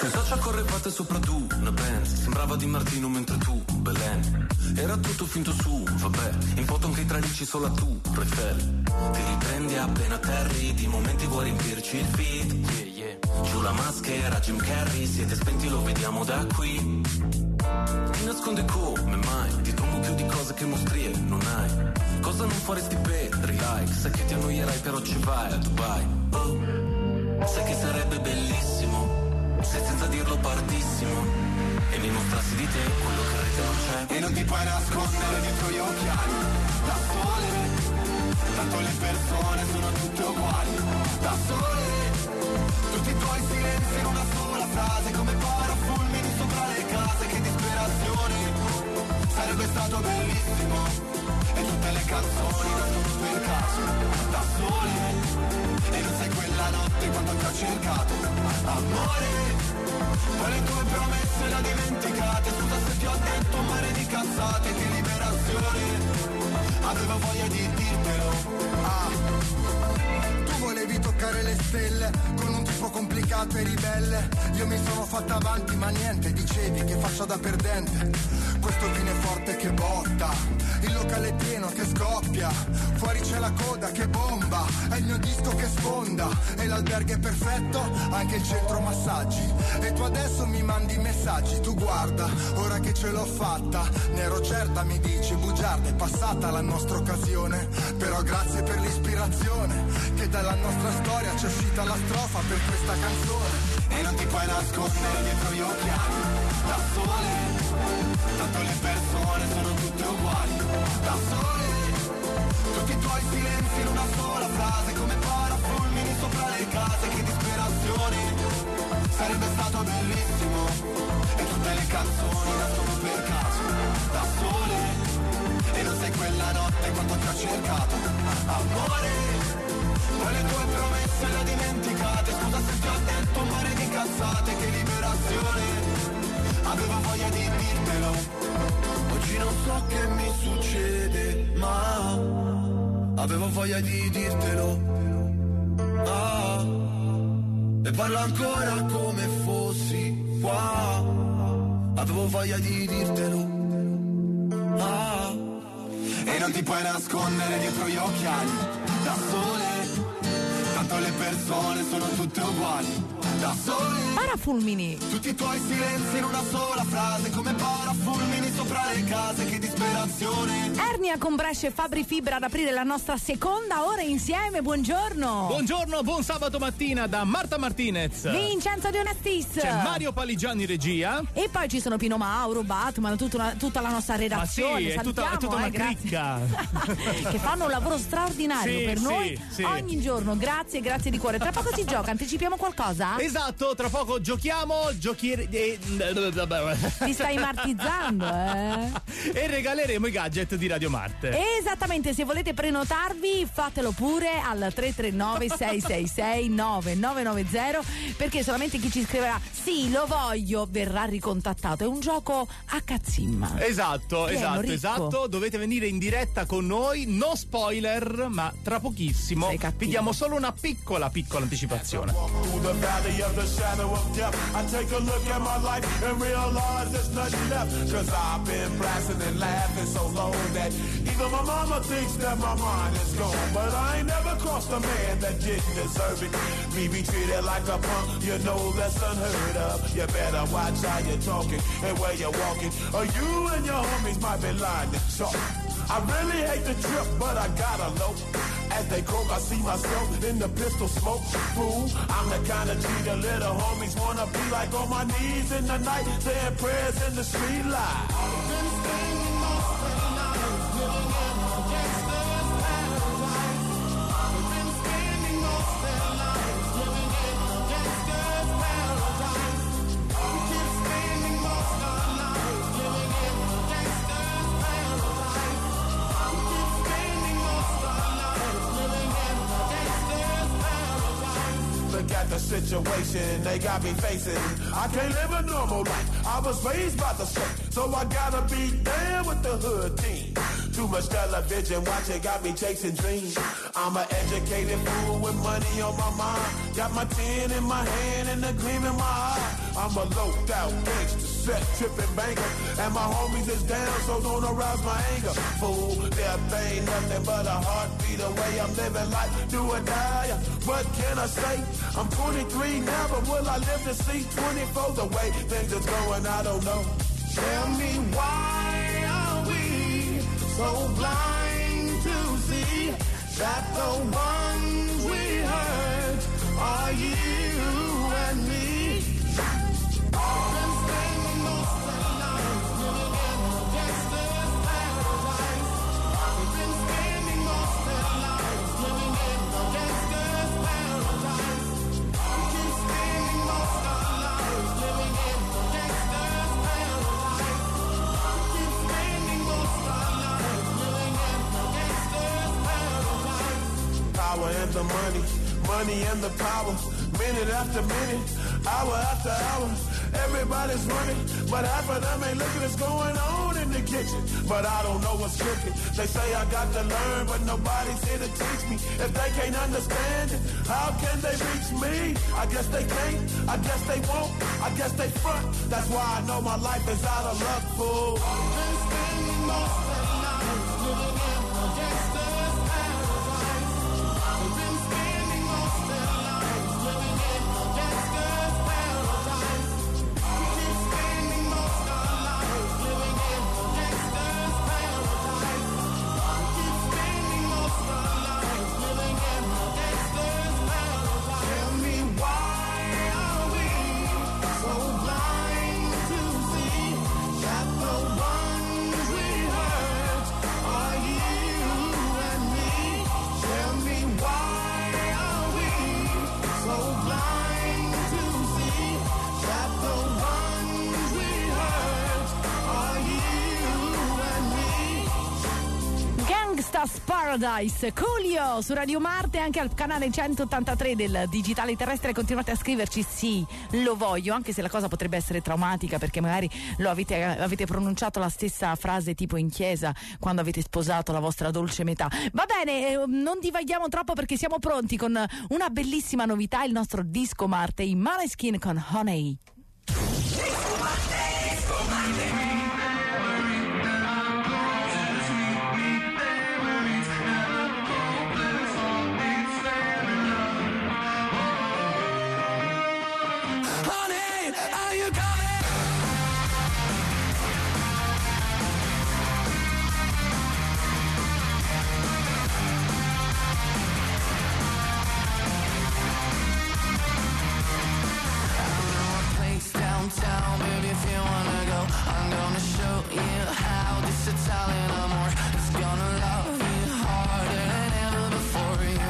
Sui social correvate sopra tu, una Benz. Sembrava Di Martino mentre tu, Belen. Era tutto finto su, vabbè. In foto anche i tralicci solo a tu, Eiffel. Ti riprendi appena terri, di momenti vuoi riempirci il feed. Yeah, yeah. Giù la maschera, Jim Carrey, siete spenti, lo vediamo da qui. Ti nasconde come mai, ti trovo più di cose che mostrie non hai. Cosa non faresti per like? Sai che ti annoierai però ci vai a Dubai. Oh, sai che sarebbe bellissimo se senza dirlo partissimo e mi mostrassi di te quello che rete non c'è. E non ti puoi nascondere dietro gli occhiali da sole, tanto le persone sono tutte uguali. Da sole, tutti i tuoi silenzi in una sola frase, come parafulmini sopra le case. Che disperazione, sarebbe stato bellissimo. E tutte le canzoni nascono per caso, da sole. E non sai quella notte quando ti ho cercato, amore. Poi le tue promesse le ho dimenticate. Scusa se ti ho detto un mare di cazzate. Che liberazione, avevo voglia di dirtelo. Ah, tu volevi toccare le stelle con un tipo complicato e ribelle. Io mi sono fatta avanti ma niente, dicevi che faccio da perdente. Questo vino è forte che botta, il locale è pieno che scoppia, fuori c'è la coda che bomba, è il mio disco che sfonda, e l'albergo è perfetto, anche il centro massaggi. E tu adesso mi mandi messaggi, tu guarda, ora che ce l'ho fatta, ne ero certa mi dici, bugiarda, è passata la nostra occasione. Però grazie per l'ispirazione, che dalla nostra storia c'è uscita la strofa per questa canzone. E non ti puoi nascondere dietro gli occhiali, da sole, tanto le persone sono tutte uguali. Da sole, tutti i tuoi silenzi in una sola frase, come parafulmini sopra le case. Che disperazione, sarebbe stato bellissimo. E tutte le canzoni nascono per caso, da sole. E non sei quella notte quando ti ho cercato, amore. Poi le tue promesse le ho dimenticate. Scusa se ti ho detto un mare di cazzate. Che liberazione, avevo voglia di dirtelo. Oggi non so che mi succede, ma avevo voglia di dirtelo. Ah, e parlo ancora come fossi qua. Avevo voglia di dirtelo. Ah, e non ti puoi nascondere dietro gli occhiali, da sole. Tanto le persone sono tutte uguali, da sole. Parafulmini. Tutti i tuoi silenzi in una sola frase, come parafulmini sopra le case. Che disperazione. Ernia con Brescia e Fabri Fibra ad aprire la nostra seconda ora insieme. Buongiorno. Buongiorno, buon sabato mattina da Marta Martinez, Vincenzo De Onestis. C'è Mario Paligiani regia. E poi ci sono Pino Mauro, Batman, tutta, una, tutta la nostra redazione. Ma sì, è tutta, è tutta una eh, cricca che fanno un lavoro straordinario sì, per sì, noi sì. ogni giorno. Grazie, grazie di cuore. Tra poco si gioca, anticipiamo qualcosa? Esatto, tra poco giochiamo, giochiere... Ti stai martizzando, eh? E regaleremo i gadget di Radio Marte. Esattamente, se volete prenotarvi fatelo pure al tre tre nove sei sei sei nove nove nove zero, perché solamente chi ci scriverà sì, lo voglio, verrà ricontattato. È un gioco a cazzimma. Esatto, Pieno, esatto, ricco. esatto. Dovete venire in diretta con noi, no spoiler, ma tra pochissimo vi diamo solo una piccola, piccola anticipazione. Through the valley of the shadow of death, I take a look at my life and realize there's nothing left. Cause I've been blasting and laughing so long that even my mama thinks that my mind is gone. But I ain't never crossed a man that didn't deserve it. Me be treated like a punk, you know that's unheard of. You better watch how you're talking and where you're walking, or you and your homies might be lying to chalk. I really hate the trip, but I gotta know. As they croak, I see myself in the pistol smoke. Fool, I'm the kind of G the little homies wanna be like, on my knees in the night, saying prayers in the street light. Been spending most of the night living in a gangster's paradise. Been spending most of the night living in a gangster's paradise. We keep spending most of the night living in a gangster's paradise. We keep spending most of the night living in a gangster's paradise. Look at the situation they got me facing. I can't live a normal life. I was raised by the street, so I gotta be down with the hood team. Too much television watching got me chasing dreams. I'm an educated fool with money on my mind. Got my tin in my hand and a gleam in my eye. I'm a loped out gangster, set tripping banker. And my homies is down, so don't arouse my anger. Fool, death ain't nothing but a heartbeat away. I'm living life, do or die. What can I say? I'm twenty-three now, but will I live to see twenty-four? The way things are going, I don't know. Tell me why are we so blind to see that the ones we hurt are you and me? Power and the money, money and the power. Minute after minute, hour after hour. Everybody's running, but half of them ain't looking what's going on in the kitchen. But I don't know what's cooking. They say I got to learn, but nobody's here to teach me. If they can't understand it, how can they reach me? I guess they can't, I guess they won't, I guess they front. That's why I know my life is out of luck, fool. Been spending most of the night living in a gangster's paradise. Been spending most of the night living in a gangster's paradise. Keep spending most of our lives living in a gangster's paradise. Keep spending most of our lives living in a gangster's paradise. Tell me why are we so blind to see that the ones we hurt are you and me? Tell me why are we so blind to see that the ones we hurt are you and me? Gangsta's Paradise, Coolio su Radio Marte, anche al canale centottantatre del Digitale Terrestre. Continuate a scriverci, sì, lo voglio, anche se la cosa potrebbe essere traumatica, perché magari lo avete, avete pronunciato la stessa frase tipo in chiesa quando avete sposato la vostra dolce metà. Va bene, eh, non divaghiamo troppo perché siamo pronti con una bellissima novità, il nostro Disco Marte, i Maneskin con Honey. Honey, are you coming? I know a place downtown, baby, if you wanna go, I'm gonna show you how this Italian amor is gonna love you harder than ever before you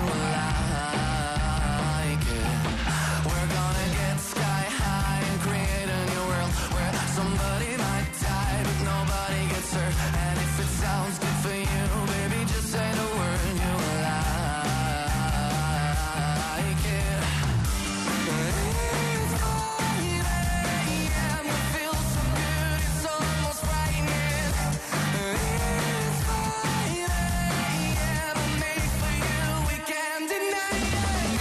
like it. We're gonna get sky high and create a new world where somebody might die but nobody gets hurt. And if it sounds good for you, baby, just say the word you like it. It's Friday and we feel so good, it's almost frightening. It's Friday and I'm made for you, we can't deny it.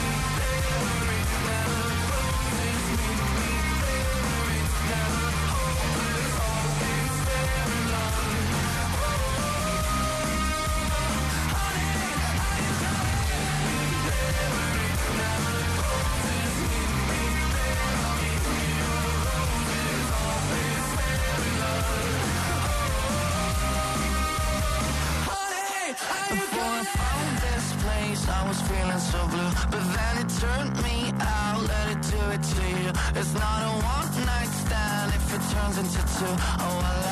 Before I found this place, I was feeling so blue, but then it turned me out, let it do it to you. It's not a one night stand if it turns into two. Oh, I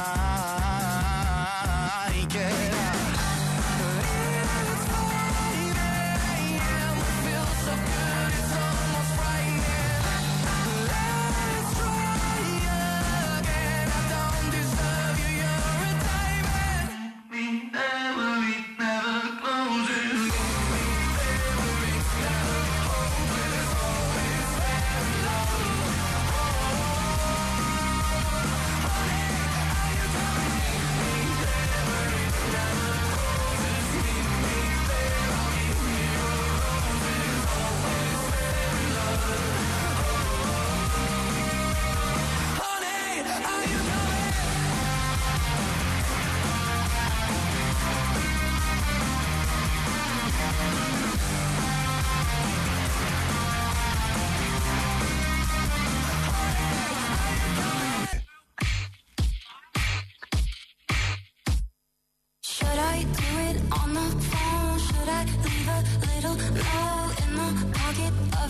like it. It's Friday and we feel so good, it's almost frightening. Let's try again. I don't deserve you, you're a diamond. We never, we never closes. Honey, are you coming?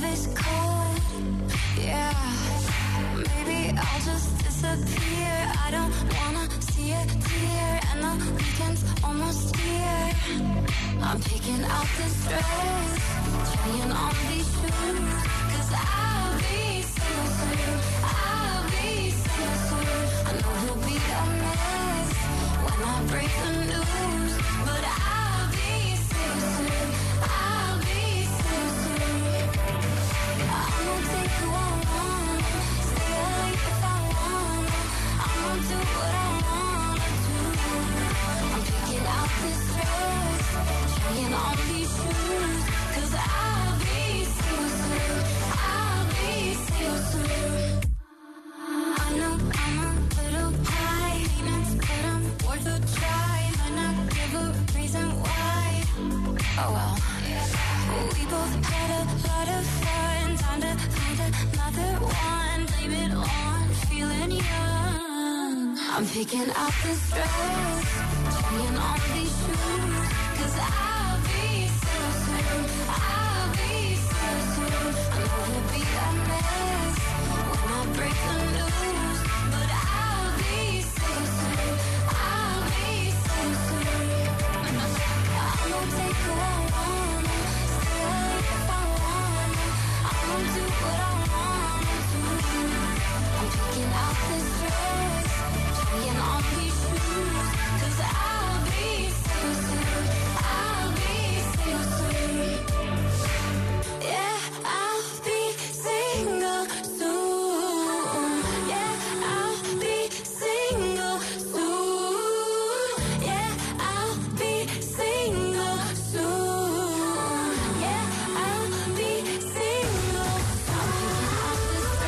is cold, yeah. Maybe I'll just disappear. I don't wanna see a tear, and the weekend's almost here. I'm picking out this dress, trying on these shoes, 'cause I'll be single soon. I'll be single soon. I know he'll be a mess when I break the news, but I'll be single soon. I'll be single soon. I'm gonna take who I want, stay late if I want. I'm gonna do what I wanna do. I'm picking out this dress, trying on these shoes, 'cause I'll be single soon. I'll be single soon. I know I'm a little high maintenance, but I'm worth a try. Might not give a reason why. Oh well. We both had a lot of fun. Time to find another one. Blame it on feeling young. I'm picking out this dress, trying on these shoes, 'cause I'll be single soon. I'll be single soon. I know he'll be a mess when I break the news, but I'll be single soon. I'll be single soon. I'm gonna take who I wanna, stay late if I wanna. I'm gonna do what I wanna do. I'm picking out this dress, trying on these shoes, 'cause I'll be single soon. I'll be single soon. Yeah, I'll be single soon. Yeah, I'll be single soon. Yeah, I'll be single soon. Yeah, I'll be single. I'm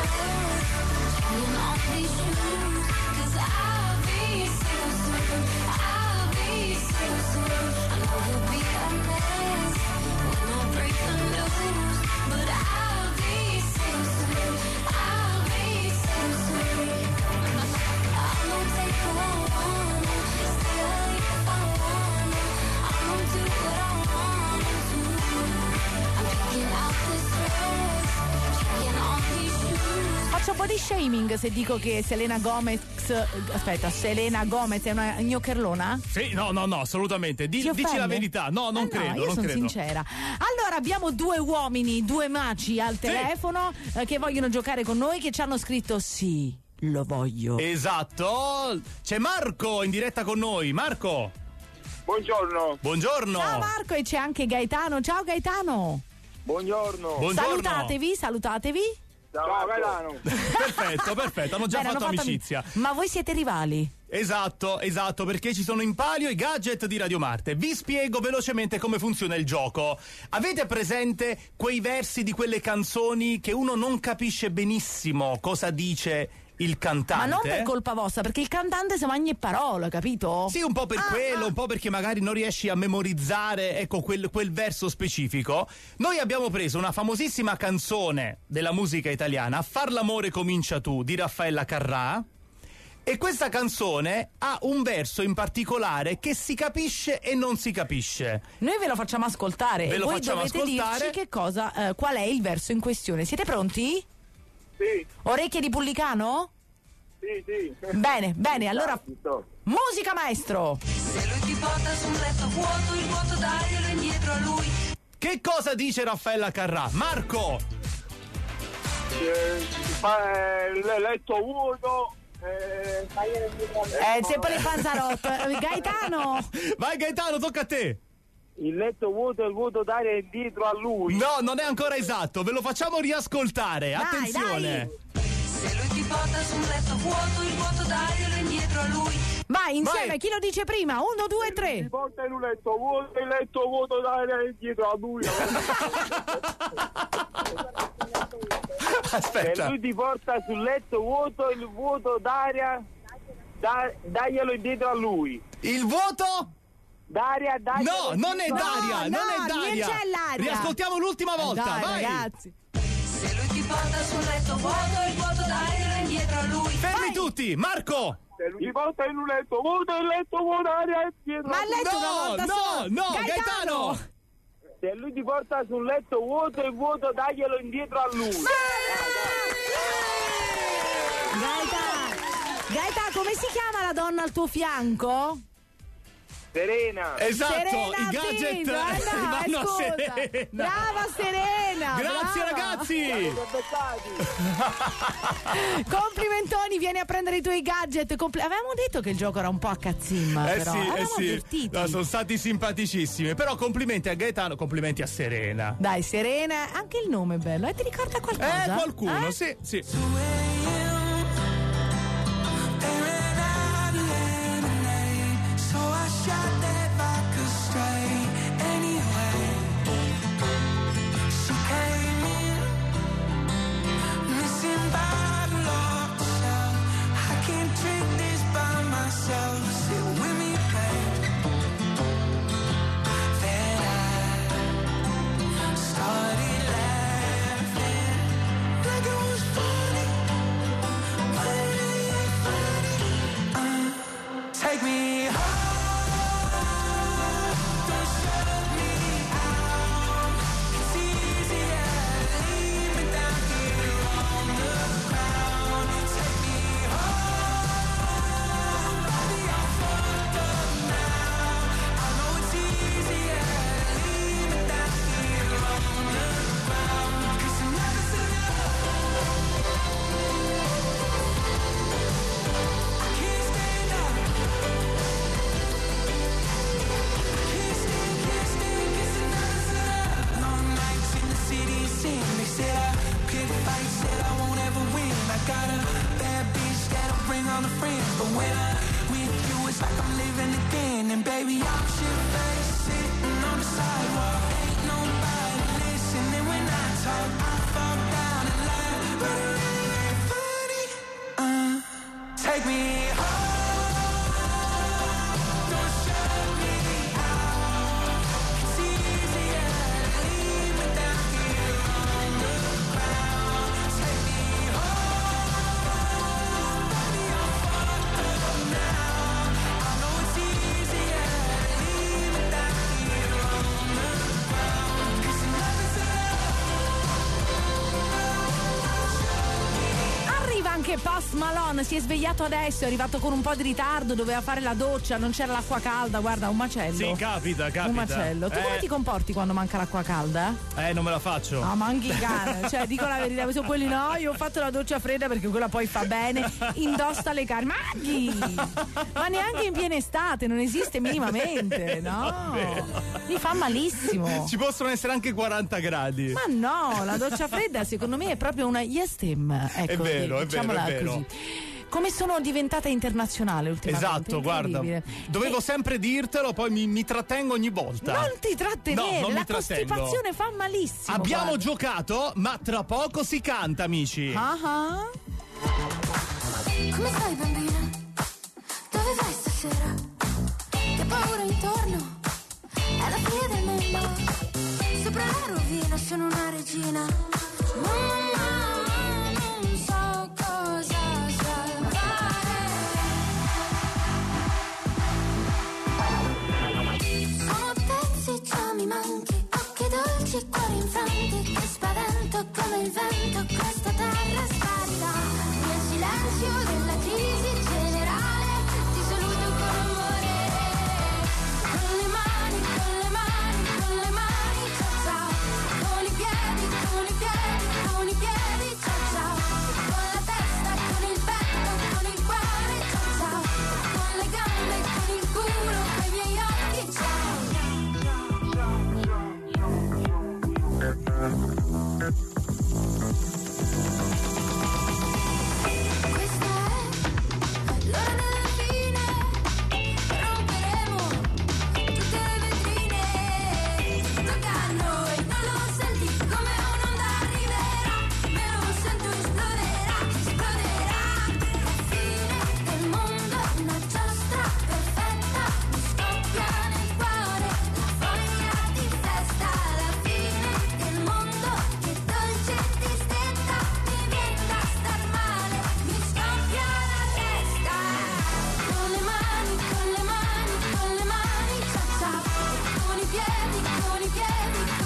picking out this dress, trying on these shoes, 'cause I'll be single soon. I'll be single soon. I know he'll be a mess when I break the news, but I'll be single soon. I'll be single soon. I'm gonna take who I wanna, stay late if I wanna. I'm gonna do what I wanna do. I'm picking out this dress, trying on these shoes. Faccio un po' di shaming se dico che Selena Gomez. Aspetta, Selena Gomez è una gnoccherlona? Sì, no, no, no, assolutamente. Di- Ti offende? dici la verità. No, non Eh no, credo, io non sono credo. sincera. Allora abbiamo due uomini, due maci al telefono eh, che vogliono giocare con noi, che ci hanno scritto sì, lo voglio. Esatto. C'è Marco in diretta con noi. Marco. Buongiorno. Buongiorno. Ciao Marco, e c'è anche Gaetano. Ciao Gaetano. Buongiorno. Buongiorno. Salutatevi, salutatevi. Ciao Gaetano. Perfetto, perfetto. Hanno già Bene, fatto hanno amicizia. ami- Ma voi siete rivali? Esatto, esatto, perché ci sono in palio i gadget di Radio Marte. Vi spiego velocemente come funziona il gioco. Avete presente quei versi di quelle canzoni che uno non capisce benissimo cosa dice il cantante? Ma non per colpa vostra, perché il cantante si mangia parole, capito? Sì, un po' per Ah, quello, ah. un po' perché magari non riesci a memorizzare, ecco, quel, quel verso specifico. Noi abbiamo preso una famosissima canzone della musica italiana, Far l'amore comincia tu, di Raffaella Carrà. E questa canzone ha un verso in particolare che si capisce e non si capisce. Noi ve lo facciamo ascoltare Ve e lo voi facciamo dovete ascoltare. dirci che cosa, eh, qual è il verso in questione. Siete pronti? Sì. Orecchie di Pullicano? Sì, sì. Bene, bene, allora Sto. musica maestro. Se lui ti porta su un letto vuoto, il vuoto daglielo indietro a lui. Che cosa dice Raffaella Carrà? Marco! Eh, fa il letto vuoto. Eh, Eh, sempre le panzarotte. Gaetano! Vai Gaetano, tocca a te! il letto vuoto e il vuoto d'aria indietro a lui. No, non è ancora esatto, ve lo facciamo riascoltare. Dai, Attenzione! Se lui ti porta su un letto vuoto, il vuoto daglielo indietro a lui. Vai, insieme, Vai. chi lo dice prima? Uno, due, Mi tre. porta in un letto vuoto e il letto vuoto d'aria indietro a lui. Aspetta. Se lui ti porta sul letto vuoto il vuoto d'aria, da, daglielo indietro a lui. Il vuoto? D'aria, daglielo No, non è indietro a- d'aria, no, non è non d'aria. c'è l'aria. Riascoltiamo l'ultima volta, Dai, vai. ragazzi. Se lui ti porta su un letto vuoto, il vuoto daglielo indietro a lui. Fermi tutti, Marco. Se lui ti porta in un letto vuoto il letto vuoto d'aria indietro Ma a ha lui. letto una No, volta no, sola. no, Gaetano! Gaetano. Se lui ti porta sul letto vuoto e vuoto, daglielo indietro a lui. Gaeta, Gaeta, come si chiama la donna al tuo fianco? Serena. Esatto, Serena, i gadget sì, guarda, vanno a scusa. Serena. Brava Serena. Grazie brava. ragazzi. Complimentoni, vieni a prendere i tuoi gadget. Compl- Avevamo detto che il gioco era un po' a cazzimma, Eh però sì, eh eravamo sì. divertiti. No, sono stati simpaticissimi. Però complimenti a Gaetano, complimenti a Serena. Dai, Serena, anche il nome è bello. Eh, ti ricorda qualcosa? Eh, qualcuno, Eh? sì, sì. Take me home. Don't shut me out. It's easier leave me down here on the ground. Take me home. Baby, I'm fucked up now. I know it's easier leave me down here on the ground. 'Cause enough's enough. I can't stand up. Long nights in the city, sin. They said I pick fights that I won't ever win. I got a bad bitch that'll bring all the friends, but when I'm with you, it's like I'm living again. And baby, I'm shit-faced, sitting on the sidewalk. Ain't nobody listening when I talk. I fall down and laugh, but it really ain't funny. Uh, take me home. Don't shut me out. It's easier leave me down here on the ground. Take me home. Baby, I'm fucked up now. I know it's easier leave me down here on the ground. 'Cause enough's Arriva anche Post Malone, si è svegliato adesso, è arrivato con un po' di ritardo, doveva fare la doccia, non c'era l'acqua calda, guarda, un macello. Sì, capita, capita. Un macello. Tu Eh. come ti comporti quando manca l'acqua calda? Eh, non me la faccio. Ah, ma anche i cane, cioè dico la verità, sono quelli no, io ho fatto la doccia fredda perché quella poi fa bene, indossa le carni, Maghi! Ma neanche in piena estate, non esiste minimamente, no? Mi fa malissimo. Ci possono essere anche quaranta gradi. Ma no, la doccia fredda secondo me è proprio una yestem, ecco, È vero, è diciamola vero, è vero. così. Come sono diventata internazionale ultimamente? Esatto, guarda, Incredibile. dovevo E- sempre dirtelo, poi mi, mi trattengo ogni volta. Non ti trattenere, No, non la mi trattengo. costipazione fa malissimo. Abbiamo guarda. giocato, ma tra poco si canta, amici. Ah ah. Come stai bambina? Dove vai stasera? Che paura intorno? È la fine del mondo. Sopra la rovina sono una regina. Mamma, non so cosa salvare. Sono pezzi, già mi manchi. Occhi dolci, cuori infranti. Che spavento come il vento. Questa terra sparirà. Nel silenzio della crisi generale ti saluto con amore. Con le mani, con le mani, con le mani, ciao ciao. Con i piedi, con i piedi, con i piedi, ciao ciao. Con la testa, con il petto, con il cuore, ciao ciao. Con le gambe, con il culo, con i miei occhi, ciao. Questa è l'ora della fine. Romperemo tutte le vetrine. Tocca a noi, non lo senti come un'onda arriverà. Me lo sento, esploderà, esploderà. La fine del mondo, una giostra perfetta. Mi scoppia nel cuore la voglia di festa. La fine del mondo, che dolce tristezza. Mi viene da star male, mi scoppia la testa. Con le mani, con le mani, con le mani, ciao ciao. Con i piedi, con i piedi,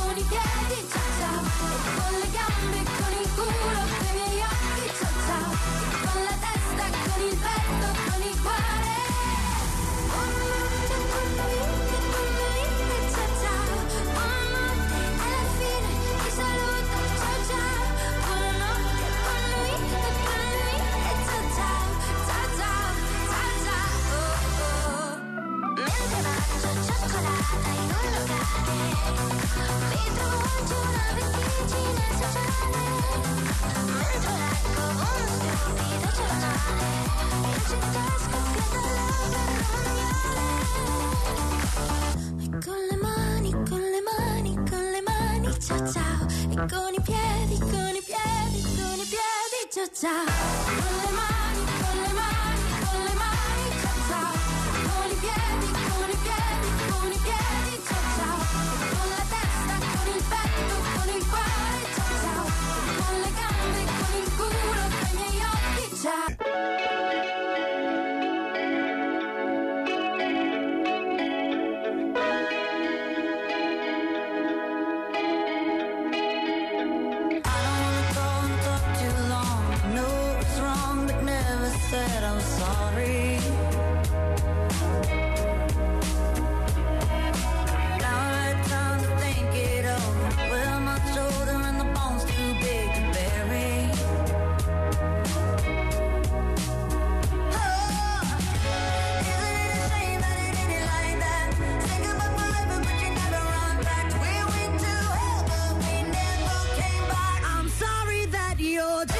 giù una vertigine sociale, mentre leggo uno stupido giornale, in città scoppiata la guerra mondiale. E con le mani, con le mani, con le mani, ciao ciao, e con i piedi, con i piedi, con i piedi, ciao ciao. Con le mani, con le mani, con le mani, ciao ciao, con i piedi, con i piedi, con i piedi, ciao ciao. Con la testa, con il petto, con il cuore, ciao ciao. Con le gambe, con il culo, con i miei occhi, ciao. Said I'm sorry. Now I had time to think it over. Well, my shoulder and the bones too big to bury. Oh, isn't it a shame that it ended like that? Say goodbye forever, but you never run back. We went to hell, but we never came back. I'm sorry that you're dead.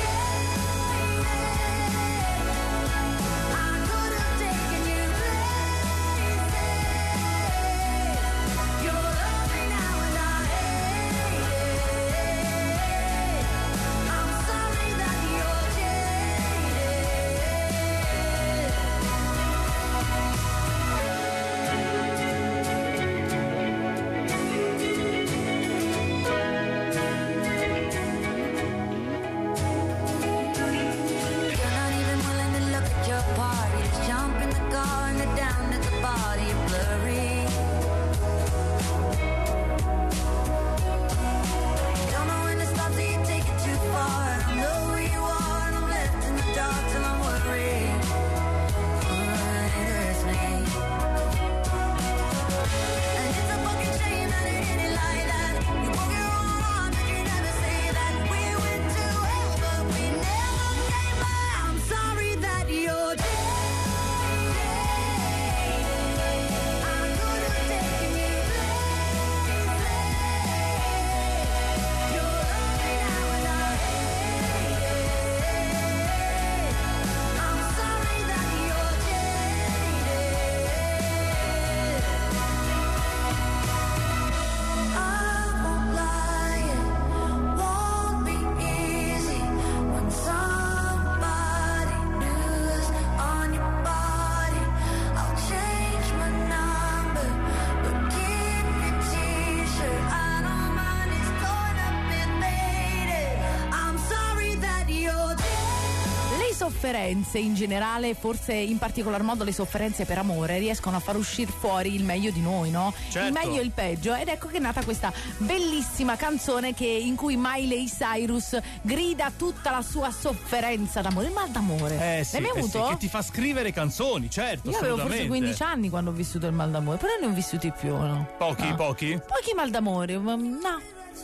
Sofferenze in generale, forse in particolar modo le sofferenze per amore, riescono a far uscire fuori il meglio di noi, no? Certo. Il meglio e il peggio. Ed ecco che è nata questa bellissima canzone che, in cui Miley Cyrus grida tutta la sua sofferenza d'amore, il mal d'amore. Eh sì, L'hai mai eh avuto? sì, che ti fa scrivere canzoni, certo. Io avevo forse assolutamente. quindici anni quando ho vissuto il mal d'amore, però ne ho vissuti più, no? Pochi, No. pochi? Pochi mal d'amore, ma no.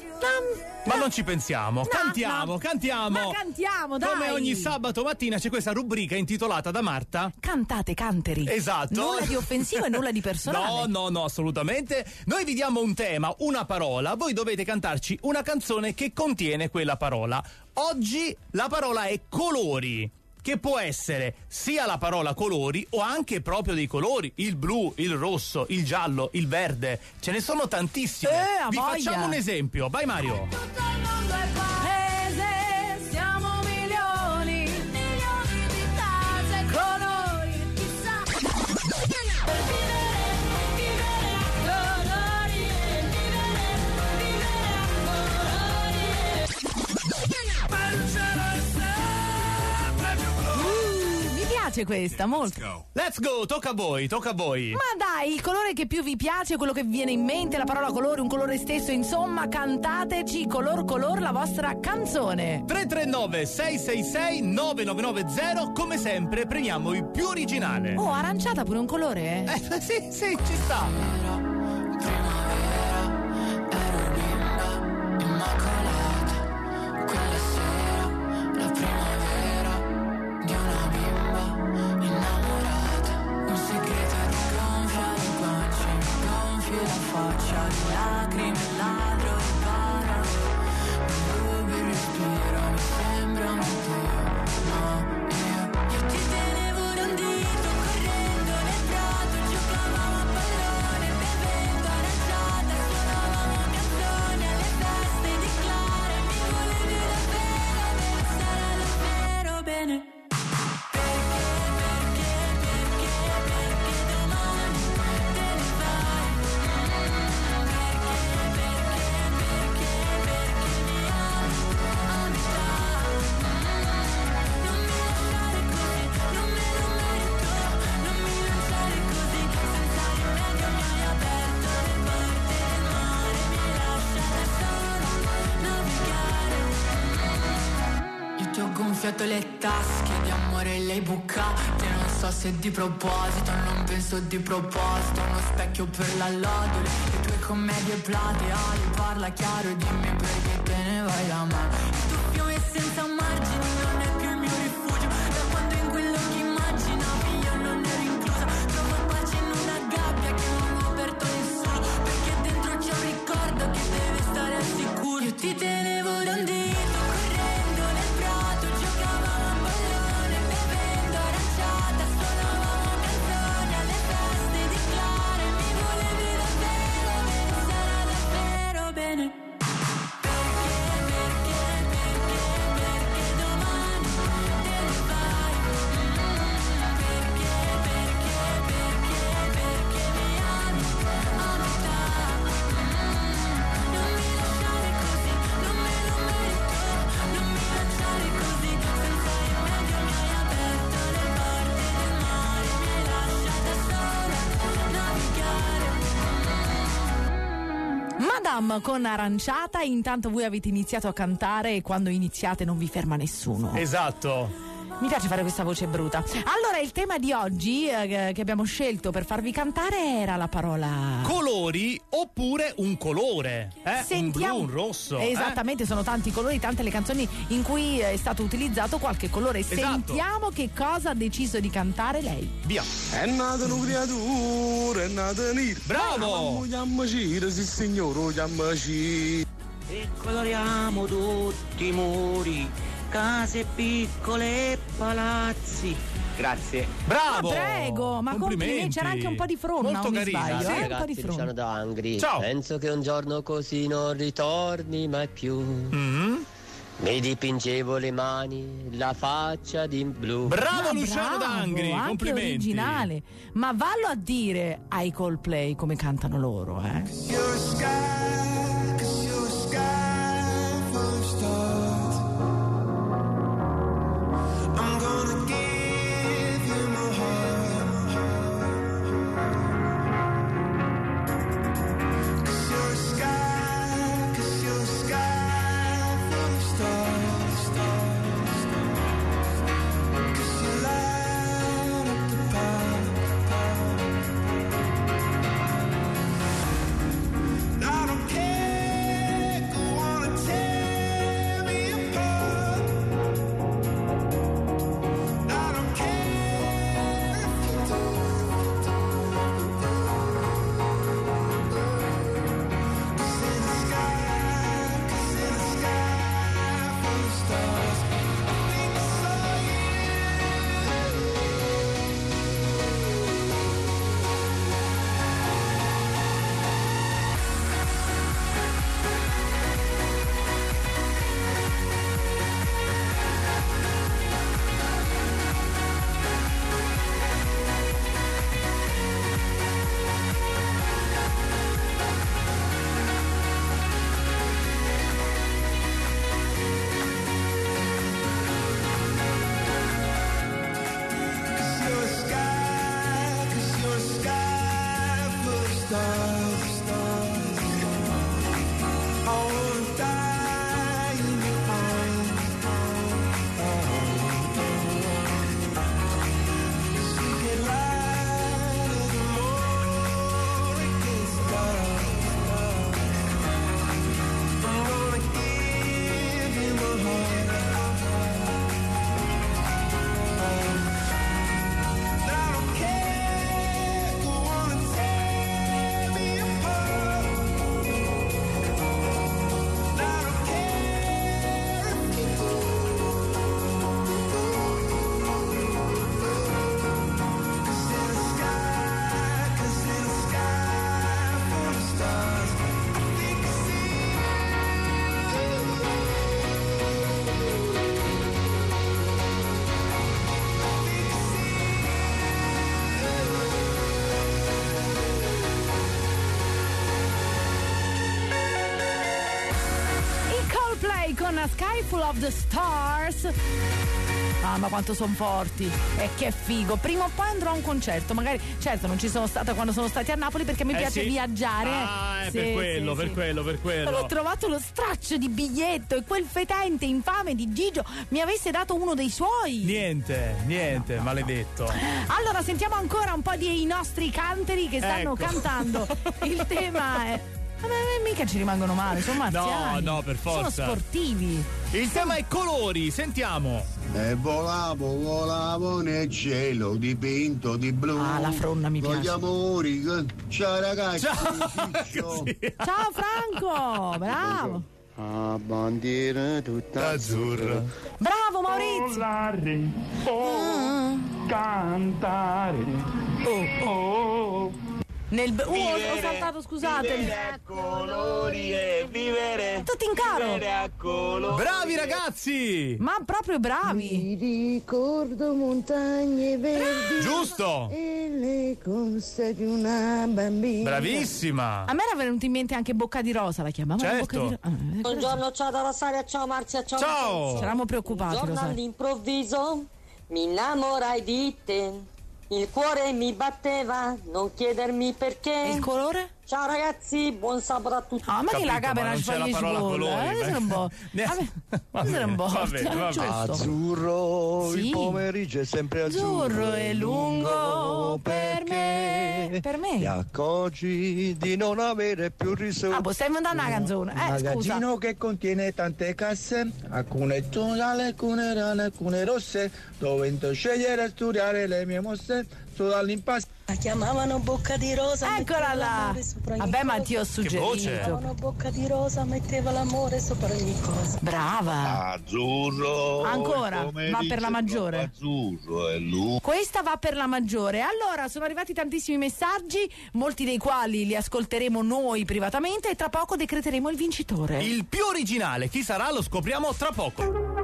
No. Ma non ci pensiamo, cantiamo, no. cantiamo. Ma cantiamo, dai. Come ogni sabato mattina c'è questa rubrica intitolata da Marta Cantate, canteri. Esatto. Nulla di offensivo e nulla di personale. No, no, no, assolutamente. Noi vi diamo un tema, una parola. Voi dovete cantarci una canzone che contiene quella parola. Oggi la parola è colori, che può essere sia la parola colori o anche proprio dei colori, il blu, il rosso, il giallo, il verde. Ce ne sono tantissime. Eh, a Vi voglia. facciamo un esempio. Vai Mario. Tutto il mondo è paese, siamo milioni, milioni di tase e colori, chissà. Per vivere, vivere a colori, vivere, vivere a colori. Ma il cielo è sempre più blu. Uh, mi piace questa, molto. Let's go, tocca a voi, tocca a voi. Ma dai, il colore che più vi piace, quello che vi viene in mente, la parola colore, un colore stesso, insomma, cantateci color color la vostra canzone. tre tre nove sei sei sei nove nove nove zero, come sempre premiamo il più originale. Oh, aranciata pure un colore? Eh, sì, sì, ci sta. Immacolata, quella sera, la primavera di una bimba innamorata. Un segreto gonfia le guance, gonfia la faccia, le lacrime, il ladro, il giro mi sembra un tuo, io, io ti tenevo da un dito, correndo nel prato, giocavamo a pallone, bevendo aranciata, suonavamo canzoni alle feste di Clara, mi volevi davvero, deve stare davvero bene. Perché, perché, perché, perché domani te ne vai? Perché, perché, perché, perché mi ami a metà? Non mi lasciare così, non me lo merito, non mi lanciare così, senza rimedio mi hai aperto le porte del mare, mi lascia da sola navigare. Io ti ho gonfiato le tasche di amore e le hai bucate, non so se di proposito, non penso di proposito, uno specchio per la lodole, le tue commedie plateali, parla chiaro e dimmi perché te ne vai da me. Il tuo fiume senza margini non è più il mio rifugio, da quando in quello che immaginavi io non ero inclusa, trovo pace in una gabbia che non ho aperto a nessuno, perché dentro c'è un ricordo che deve stare al sicuro. Io ti tenevo da un dito, correndo nel prato, giocavamo a pallone, bevendo aranciata, suonavamo canzoni alle feste di Clara, mi volevi davvero, deve stare davvero bene. Perché, perché, perché, perché domani te ne vai? Perché, perché, perché, perché mi ami a metà? Non mi lasciare così, non me lo merito, non mi lanciare così, senza rimedio mi hai aperto le porte del mare, mi hai lasciata sola navigare. Madame con Aranciata, intanto voi avete iniziato a cantare e quando iniziate non vi ferma nessuno. Esatto. Mi piace fare questa voce bruta. Allora, il tema di oggi eh, che abbiamo scelto per farvi cantare era la parola colori oppure un colore, eh? Sentiamo... un blu, un rosso. Esattamente, eh? sono tanti colori, tante le canzoni in cui è stato utilizzato qualche colore. Esatto. Sentiamo che cosa ha deciso di cantare lei. Via. È nata una creatura, è nata nera. Bravo! Vogliamo gire, sì signore, vogliamo gire. E coloriamo tutti i muri, case piccole e palazzi. Grazie. Bravo! Ma prego, ma complimenti, c'era anche un po' di fronna, molto non mi carina. sbaglio, Sì, eh? Un po' Ragazzi, di fronna. Luciano D'Angri. Ciao. Penso che un giorno così non ritorni mai più. Mm-hmm. Mi dipingevo le mani, la faccia di blu. Bravo Ma Luciano bravo, D'Angri, anche complimenti. originale. Ma vallo a dire ai Coldplay come cantano loro, eh? You're a sky, 'cause you're a sky full of stars. I'm gonna give you my heart. 'Cause you're a sky, 'cause you're a sky full of stars, stars, stars. 'Cause you light up the path, path. Sky con A Sky Full of the Stars. Ah, ma quanto sono forti e che figo. Prima o poi andrò a un concerto, magari, certo non ci sono stata quando sono stati a Napoli perché mi Eh, piace sì. viaggiare. Ah, è Sì, per quello, sì, per sì. quello, per quello. Avevo trovato lo straccio di biglietto e quel fetente infame di Gigio mi avesse dato uno dei suoi. Niente, niente, maledetto. Allora sentiamo ancora un po' dei nostri canteri che stanno Ecco. cantando. Il tema è... Ma mica ci rimangono male, sono marziani. No, no, per forza. Sono sportivi. Il tema è colori, sentiamo. E volavo, volavo nel cielo dipinto di blu. Ah, la fronna mi Con gli piace. amori. Ciao ragazzi. Ciao. Ciao Franco, bravo. A bandiera tutta azzurra. Bravo Maurizio. Volare, oh, cantare, oh, oh. Nel uh, ho- ho Vivere, saltato, scusate. vivere a colori e vivere. Tutti in caro. Vivere a colori. Bravi ragazzi! Ma proprio bravi. Mi ricordo montagne verdi. Giusto! E le cose di una bambina. Bravissima! A me era venuta in mente anche Bocca di Rosa, la chiamavano Certo. Bocca di Rosa. Buongiorno, ciao da Rosaria, ciao Marzia, ciao. Ciao. Vincenzo. Ci eravamo preoccupati, Un giorno Rosaria. all'improvviso mi innamorai di te. Il cuore mi batteva, non chiedermi perché. E il colore? Ciao ragazzi, buon sabato a tutti. Ah, ma che la Capito, capera ma non c'è la sbaglia parola cipolla. colori, Eh, beh. sono un po'. Vabbè, Questo era un po'. vabbè, vabbè. Giusto. Azzurro, Sì. il pomeriggio è sempre azzurro. Azzurro e lungo per me. Per Ti me. accorgi di non avere più risorse. Ah, boh, stai inventando una canzone. Un Eh, scusa. magazzino che contiene tante casse, alcune gialle, alcune rane, alcune rosse, dovendo scegliere e studiare le mie mosse, su dall'impasto. La chiamavano Bocca di Rosa. Eccola metteva là. l'amore sopra ogni Vabbè, ma cosa. ti ho voce. suggerito. Chiamavano Bocca di Rosa, metteva l'amore sopra ogni cosa. Brava. Azzurro. Ancora, il va per la maggiore. Azzurro e lungo. Questa va per la maggiore. Allora, sono arrivati tantissimi messaggi, molti dei quali li ascolteremo noi privatamente e tra poco decreteremo il vincitore. Il più originale, chi sarà lo scopriamo tra poco.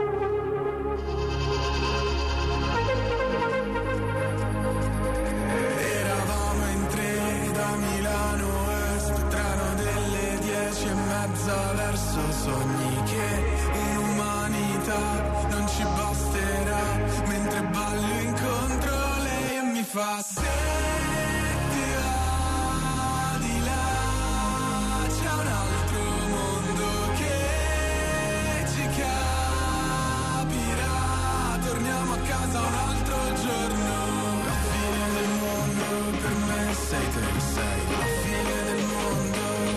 Eravamo in tre da Milano Est, treno delle dieci e mezza verso sogni che in umanità non ci basterà, mentre ballo incontro lei e mi fa se ti va di là c'è un altro mondo che ci capirà, torniamo a casa un altro giorno. Per me sei te, sei la fine del mondo.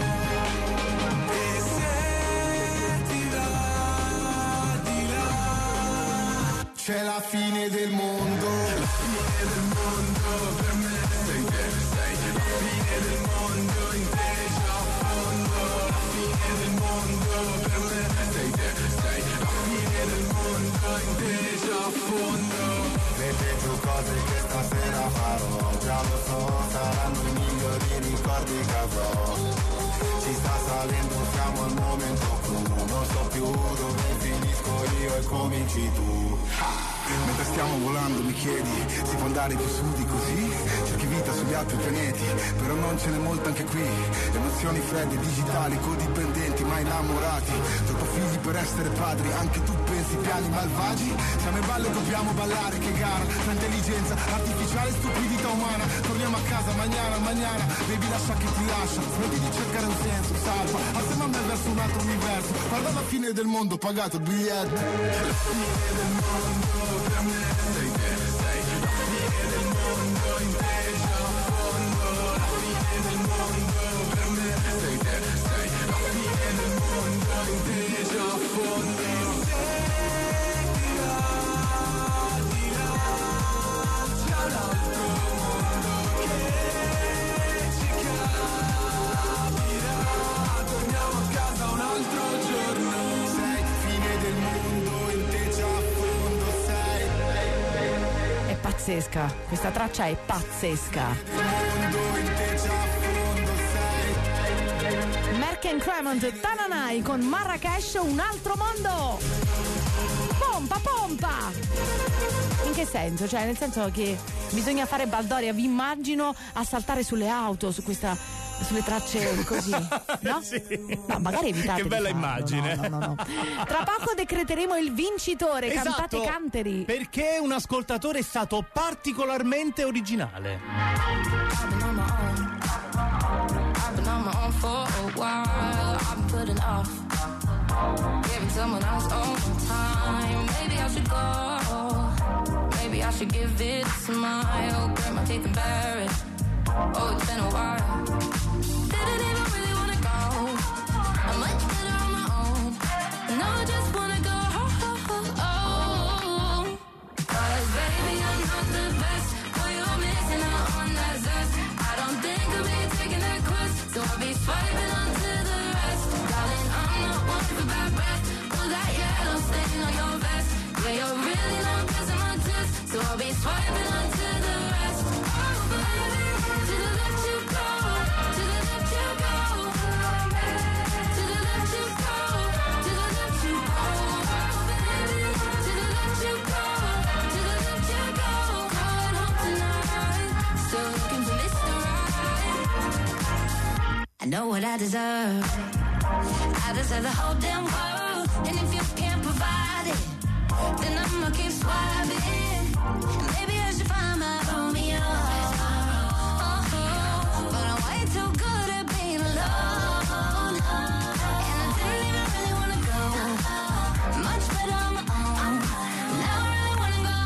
E se ti va di là c'è la fine del mondo. La fine del mondo per me sei te, sei la fine del mondo. In te già a fondo. La fine del mondo per me sei te, sei la fine del mondo. In te già a fondo. Le peggio cose che stasera farò, già lo so, saranno i migliori ricordi che avrò. Ci sta salendo, siamo al momento clou, non so più dove finisco io e cominci tu. Mentre stiamo volando mi chiedi, si può andare più su di così? Cerchi vita sugli altri pianeti, però non ce n'è molta anche qui. Emozioni fredde, digitali, codipendenti, ma innamorati. Troppo figli per essere padri, anche tu pensi piani malvagi? Siamo in ballo e dobbiamo ballare, che gara, tra intelligenza artificiale e stupidità umana. Torniamo a casa, mañana, mañana, baby lascia che ti lascia. Smetti di cercare un senso, salva, assieme a me verso un altro universo. Guarda la fine del mondo, pagato il biglietto. La fine del mondo per me sei te, sei la fine del mondo. In te già a fondo. La fine del mondo per me sei te, sei la fine del mondo. In te già a fondo. Se ti va di là c'è un altro mondo che ci capirà. Torniamo a casa un altro giorno. Sei fine del mondo, in te già a fondo sei. È pazzesca, questa traccia è pazzesca. Mondo, in te già a fondo sei. Merck and Cremont, Tananai con Marrakesh, un altro mondo. Pompa, pompa. In che senso? Cioè, nel senso che bisogna fare baldoria, vi immagino a saltare sulle auto, su questa sulle tracce così, no? Sì. No, magari evitate. Che bella di farlo, immagine. No, no, no, no. Tra poco decreteremo il vincitore, Esatto, cantate canteri. perché un ascoltatore è stato particolarmente originale. I've been on my own. I've been on my own for a while. I've been putting off giving someone else all the time. Maybe I should go. Maybe I should give it a smile. Grandma, take embarrassed. Oh, it's been a while. Didn't even really wanna go. I'm much better on my own. No, I just wanna go. Cause baby, I'm not the best. Boy, you're missing out on that zest. I don't think I'll be taking that quest. So I'll be swiping on to the rest. Darling, I'm not one for bad breath. Pull that yellow stain on your vest. Yeah, you're really not passing my test. So I'll be swiping on to the rest. Oh, baby, to the left you go. To the left you go. To the left you go. To the left you go. Oh, baby, to the left you go. To the left you go. Going home tonight. Still looking for Mister Right. I know what I deserve. I deserve the whole damn world. And if you can't provide it, then I'ma keep swiping. Maybe I should find my Romeo. Oh, but I'm way too good at being alone. And I didn't even really wanna go. Much better on my own. Now I really wanna go.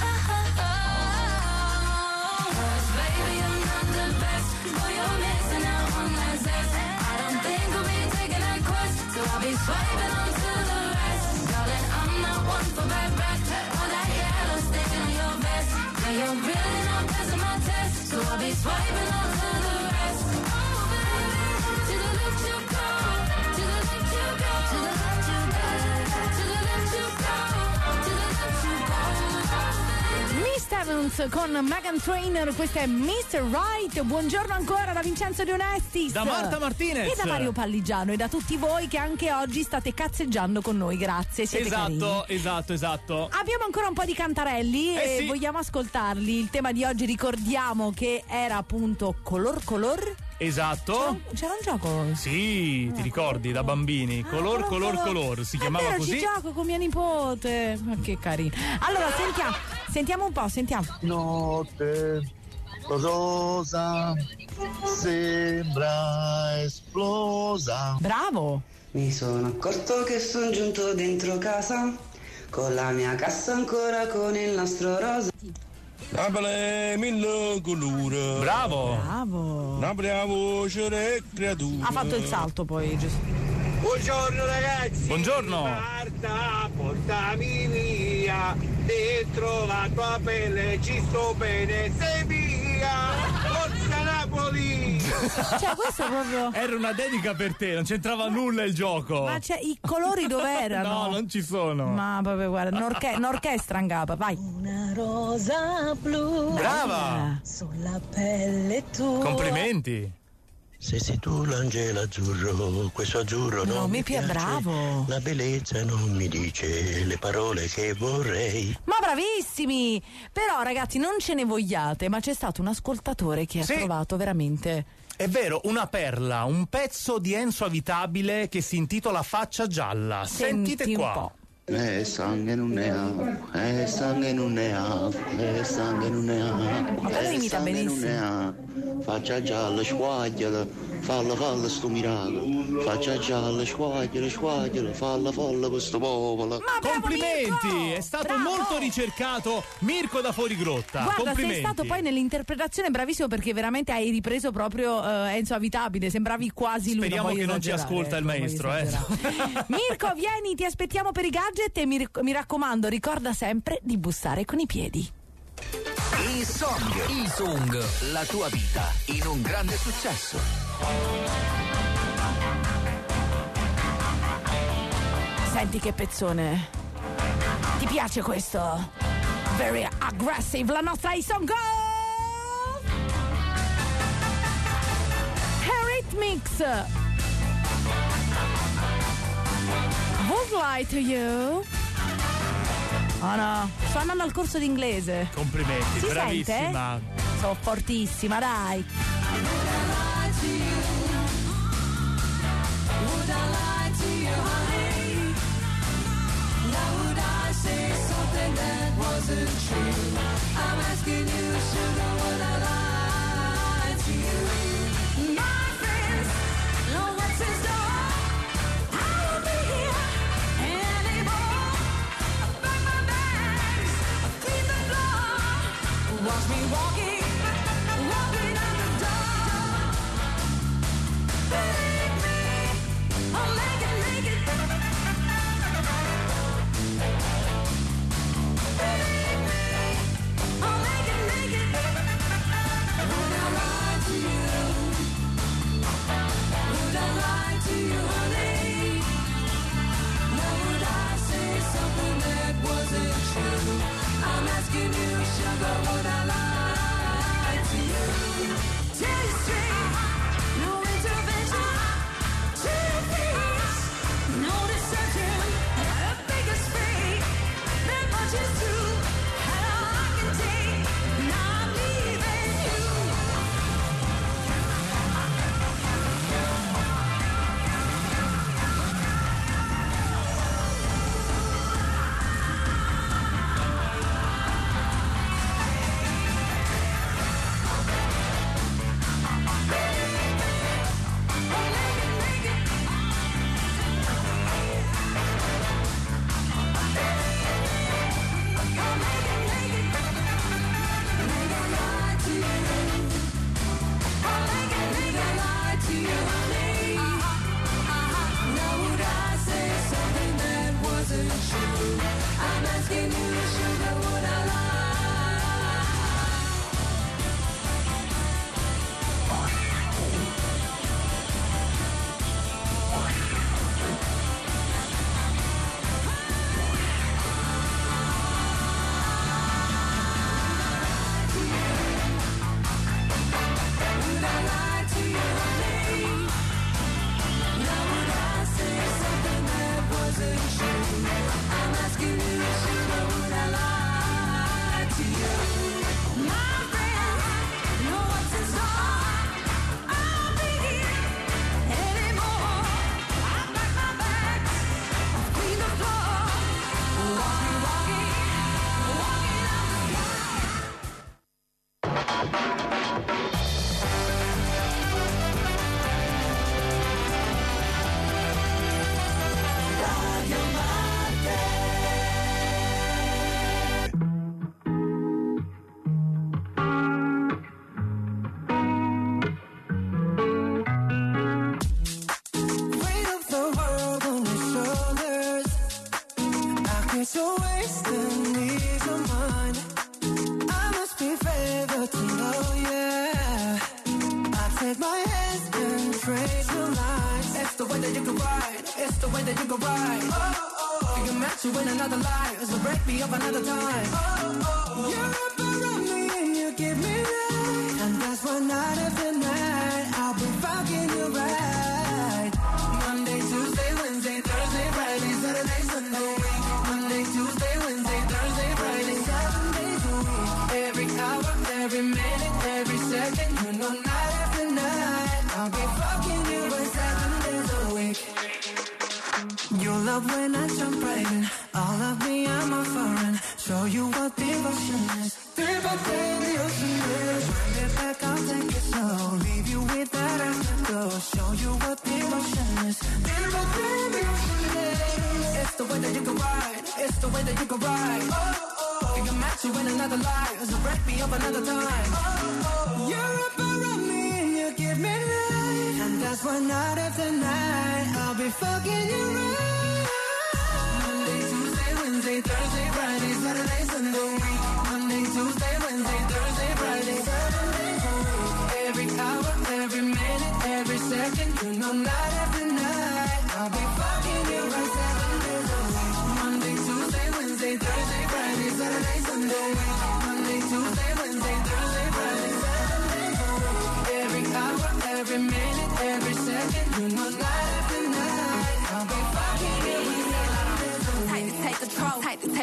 Cause baby, I'm not the best. Boy, you're missing out on that zest. I don't think I'll be taking that quest. So I'll be swiping on to the rest. Darling, I'm not one for bad breath. Or that yellow stain on your vest. Yeah, you're really not passing my test. So I'll be swiping on to the rest. Oh, baby, to the left you go. To the left you go. To the left you go. To the left you go. To the left you go. Miss Evans con Meghan Trainor, questo è mister Right. Buongiorno ancora da Vincenzo Di Onestis, Da Marta Martinez e da Mario Palligiano e da tutti voi che anche oggi state cazzeggiando con noi. Grazie, siete Esatto, carini. esatto, esatto. Abbiamo ancora un po' di cantarelli Eh e sì. vogliamo ascoltarli. Il tema di oggi, ricordiamo che era appunto color color. Esatto. C'era un gioco? Sì, ti ricordi da bambini? Color, color, color. Si chiamava È vero, così? ci gioco con mia nipote. Ma che carino. Allora, sentiamo, sentiamo un po', sentiamo. Notte rosa sembra esplosa. Bravo. Mi sono accorto che sono giunto dentro casa con la mia cassa ancora con il nastro rosa. Napoli mille colore. Bravo. Bravo. Napoli a voce e creatura. Ha fatto il salto poi, giusto. Buongiorno ragazzi. Buongiorno. Marta, portami via. Dentro la tua pelle ci sto bene. Sei via. Forza Napoli. Cioè, questo è proprio. Era una dedica per te, non c'entrava nulla il gioco. Ma c'è i colori dov'erano? No, non ci sono. Ma proprio guarda, un'orche- un'orchestra in capo, vai. Una rosa blu. Brava. Sulla pelle tua. Complimenti. Se sei tu l'angelo azzurro, questo azzurro non, Non mi piace, bravo. La bellezza non mi dice le parole che vorrei. Ma bravissimi! Però ragazzi, non ce ne vogliate, ma c'è stato un ascoltatore che Sì. ha trovato veramente. È vero, una perla, un pezzo di Enzo Avitabile che si intitola Faccia gialla. Sentite Senti un qua. po'. E sangue non ne ha, e sangue non ne ha, e sangue non ne ha, però e imita sangue non benissimo. ne ha. Faccia gialla, squagliala, falla, falla sto miracolo. Faccia gialla, squagliala, squagliala, falla, falla questo popolo. Ma bravo, Complimenti, Mirko! è stato Bravo! molto ricercato Mirko da Fuorigrotta. Guarda, Complimenti. sei stato poi nell'interpretazione bravissimo perché veramente hai ripreso proprio eh, Enzo Avitabile, sembravi quasi lui. Speriamo voglio che non ci esagerare, ascolta il ecco, non maestro, voglio eh. esagerare. Mirko, vieni, ti aspettiamo per i gadget e mi, mi raccomando, ricorda sempre di bussare con i piedi. Il song, il song, la tua vita in un grande successo. Senti che pezzone. Ti piace questo? Very aggressive, la nostra I-Song Go! Eurythmics. Would lie to you. Oh no, sto andando al corso d'inglese. Complimenti, Si bravissima. sente? Sono fortissima, dai. something that wasn't true. I'm asking you, sugar, would I lie to you? My friends know what's in store. I won't be here anymore. I pack my bags, I clean the floor. Watch me walking, walking out the door. Believe me, I'll make it, make it. Believe me, I'll make it, make it. Would I lie to you? Would I lie to you, honey? Now would I say something that wasn't true? I'm asking you, sugar, would I lie to you? Tell you straight, no intervention. Two things, no deception. The biggest fake, that much is true. And all I can take, now I'm leaving you. Weight of the world on your shoulders. I guess you're wasting ease of mind. I must be favored to know, yeah. I take my hands and trace the lines. It's the way that you can ride. It's the way that you can ride. Oh, oh. You can match you in another life. So break me up another time. Oh, oh. You're up around me and you give me right. And that's why night after night I'll be fucking you right. Monday, Tuesday, Wednesday, Thursday, Friday, Saturday, Sunday. Monday, Tuesday, Wednesday, Thursday, Friday, seven days a week. Every hour, every minute, every second. You know, night after night I'll be fucking you right seven days a week. You love when I jump right in. All of me, I'm a foreign. Show you what devotion is. Three by three, the ocean is. Bring it back, I'll take it slow. Leave you with that afterglow. Show you what devotion is. Three by three, the ocean is. It's the way that you can ride. It's the way that you can ride. Oh, oh. You can match you in another life. So break me up another time. Oh, oh. You're up around me and you give me life. And that's why night after night I'll be fucking you right. Monday, Tuesday, Wednesday, Thursday, Friday, Saturday, Sunday. Monday, Tuesday, Wednesday, Thursday, Friday, seven days a week. Every hour, every minute, every second. You know, night after night I'll be fucking you right seven days a week. Monday, Tuesday, Wednesday, Thursday, Friday, Saturday, Sunday. Monday, Tuesday, Wednesday, Thursday, Friday, seven days a week. Every hour, every minute, every second. You know, night after night I'll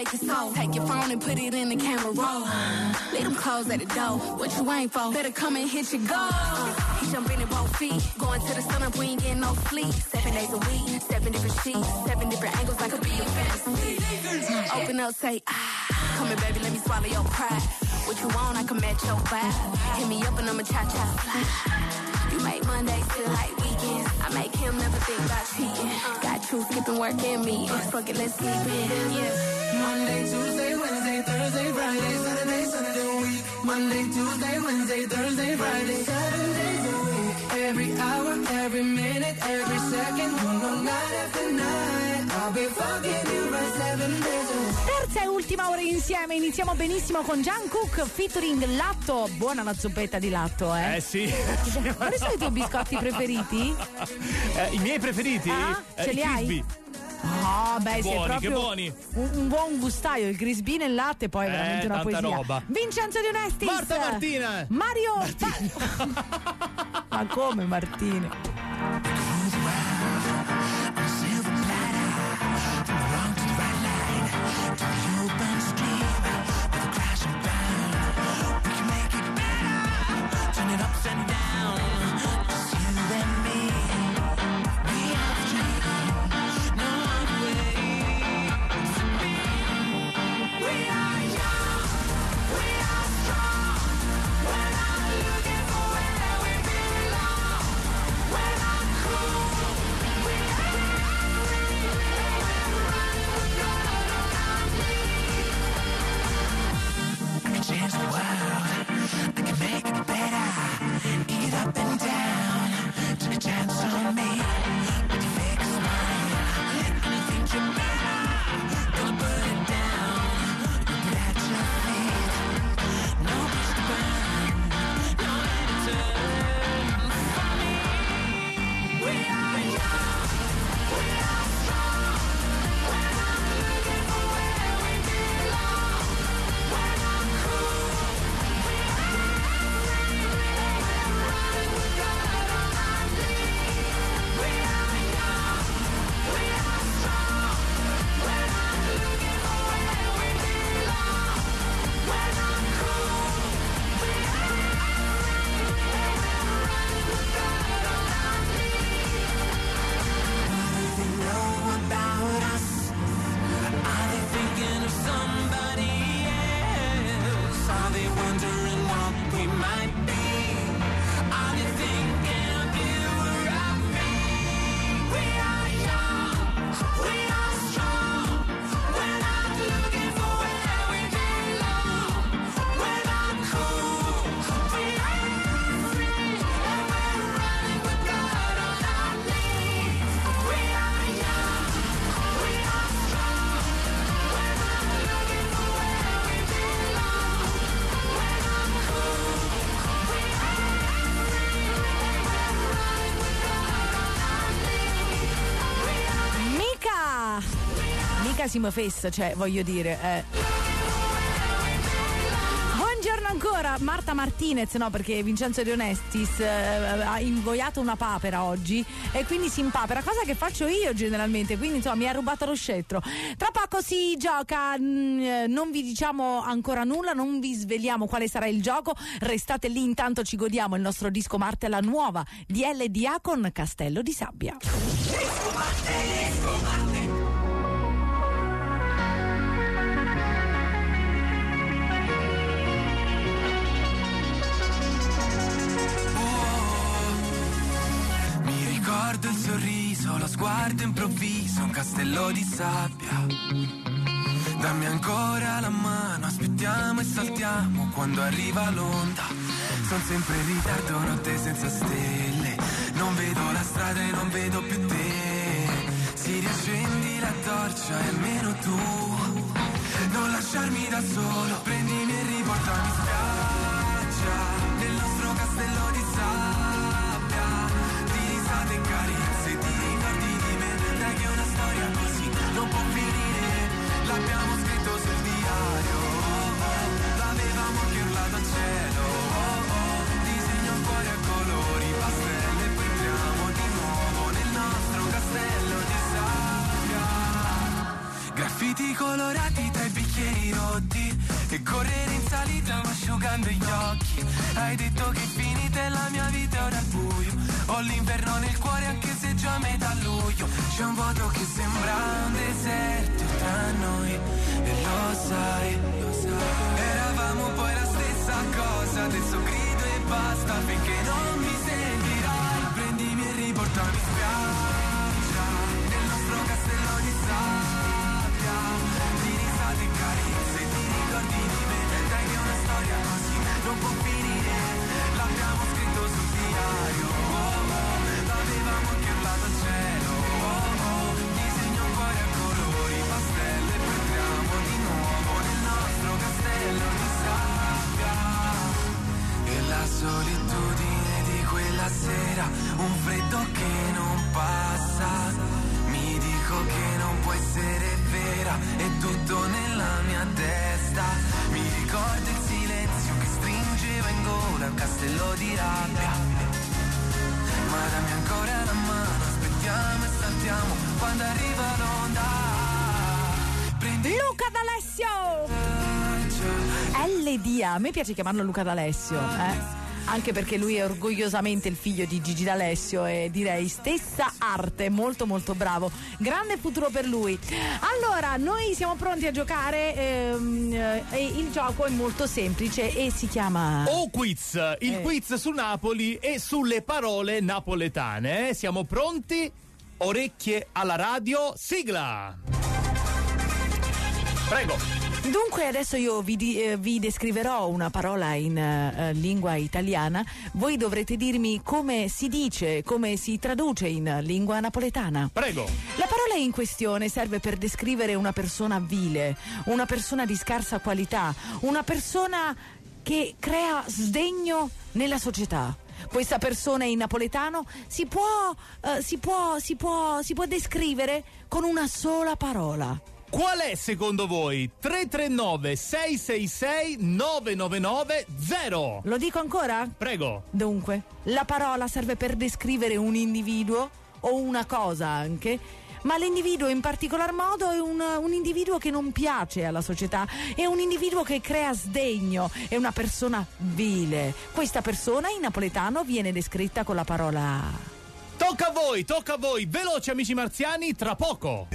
take it slow. Take your phone and put it in the camera roll. Leave them clothes at the door. What you ain't for? Better come and hit your goal. He jumping in both feet. Going to the sun up, we ain't getting no sleep. Seven days a week, seven different sheets, seven different angles, I could be your fantasy. Open up, say, ah. Come here, baby, let me swallow your pride. What you want, I can match your vibe. Hit me up and I'ma cha-cha fly. You make Mondays feel like weekends. I make him never think about cheating. Got you skipping work and me. Fuck it, let's sleep in. Yeah. Monday, Tuesday, Wednesday, Thursday, Friday, Saturday, Sunday a week. Monday, Tuesday, Wednesday, Thursday, Friday, seven days a week. Every hour, every minute, every second, night after night. I'll be fucking you for seven days a week. Terza e ultima ora insieme, iniziamo benissimo con Jungkook featuring Latto. Buona la zuppetta di latto, eh? Eh sì. Quali sono i tuoi biscotti preferiti? Eh, I miei preferiti? Ah, ce eh, li hai? Crispy. Oh, beh, buoni, sei proprio che buoni. Un, un buon gustaio, il Crispy nel latte, poi è veramente eh, una tanta poesia. roba. Vincenzo Di Onestis. Marta Martina. Mario Martina. Ma come Martina? Simo Fest, cioè voglio dire eh. Buongiorno ancora Marta Martinez, no, perché Vincenzo Di Onestis eh, ha ingoiato una papera oggi e quindi si impapera, cosa che faccio io generalmente, quindi insomma mi ha rubato lo scettro. Tra poco si gioca, mh, non vi diciamo ancora nulla, non vi sveliamo quale sarà il gioco, restate lì, intanto ci godiamo il nostro disco Marte, la nuova di L D A con Castello di Sabbia. Disco Marte, disco Marte. Ricordo il sorriso, lo sguardo improvviso, un castello di sabbia. Dammi ancora la mano, aspettiamo e saltiamo quando arriva l'onda. Son sempre in ritardo, notte senza stelle. Non vedo la strada e non vedo più te. Si riaccendi la torcia e almeno tu non lasciarmi da solo. Prendimi e riportami in spiaggia, nel nostro castello di sabbia. In carezze, ti ricordi di me? Dai che una storia così non può finire. L'abbiamo scritto sul diario, oh, oh. L'avevamo anche urlato al cielo, oh, oh. Disegno un cuore a colori pastello e poi entriamo di nuovo nel nostro castello di sabbia. Graffiti vestiti colorati dai bicchieri rotti e correre in salita ma asciugando gli occhi. Hai detto che finita la mia vita è ora al buio, ho l'inverno nel cuore anche se già metà luglio. C'è un vuoto che sembra un deserto tra noi e lo sai, lo sai. Eravamo poi la stessa cosa, adesso grido e basta finché non mi sentirai. Prendimi e riportami in spiaggia, nel nostro castello di sabbia, di risate e carezze, ti ricordi di me? Dai che una storia così non può finire, l'abbiamo scritto sul diario, oh, oh, l'avevamo anche urlato al cielo, oh, oh, disegno un cuore a colori pastello e poi entriamo di nuovo nel nostro castello di sabbia. E la solitudine di quella sera, un freddo che non passa, mi dico che non può essere vera, è tutto nella mia testa. Mi ricordo il silenzio che stringeva in gola un castello di rabbia, ma dammi ancora la mano, aspettiamo e saltiamo quando arriva l'onda. Prendi Luca D'Alessio! L D A, a me piace chiamarlo Luca D'Alessio, eh? Anche perché lui è orgogliosamente il figlio di Gigi D'Alessio e direi stessa arte, molto molto bravo, grande futuro per lui. Allora, noi siamo pronti a giocare, ehm, e il gioco è molto semplice e si chiama O Quiz, il eh. quiz su Napoli e sulle parole napoletane. eh? Siamo pronti? Orecchie alla radio, sigla! Prego. Dunque adesso io vi, di, eh, vi descriverò una parola in uh, lingua italiana, voi dovrete dirmi come si dice, come si traduce in lingua napoletana. Prego. La parola in questione serve per descrivere una persona vile, una persona di scarsa qualità, una persona che crea sdegno nella società. Questa persona in napoletano si può, uh, si può, si può, si può descrivere con una sola parola. Qual è secondo voi? tre tre nove sei sei sei nove nove nove zero. Lo dico ancora? Prego. Dunque, la parola serve per descrivere un individuo o una cosa anche, ma l'individuo in particolar modo è un, un individuo che non piace alla società, è un individuo che crea sdegno, è una persona vile. Questa persona in napoletano viene descritta con la parola... Tocca a voi, tocca a voi. Veloci amici marziani, tra poco.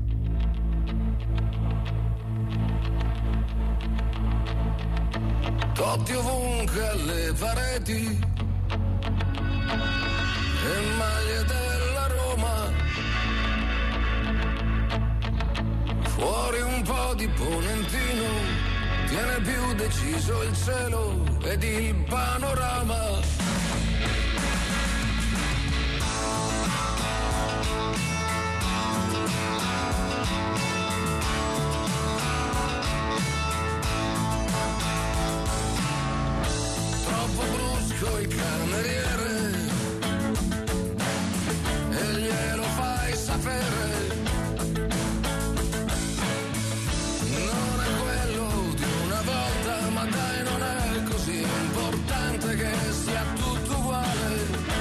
Totti ovunque alle pareti e maglie della Roma, fuori un po' di ponentino, tiene più deciso il cielo ed il panorama. Il cameriere e glielo fai sapere, non è quello di una volta, ma dai non è così importante che sia tutto uguale,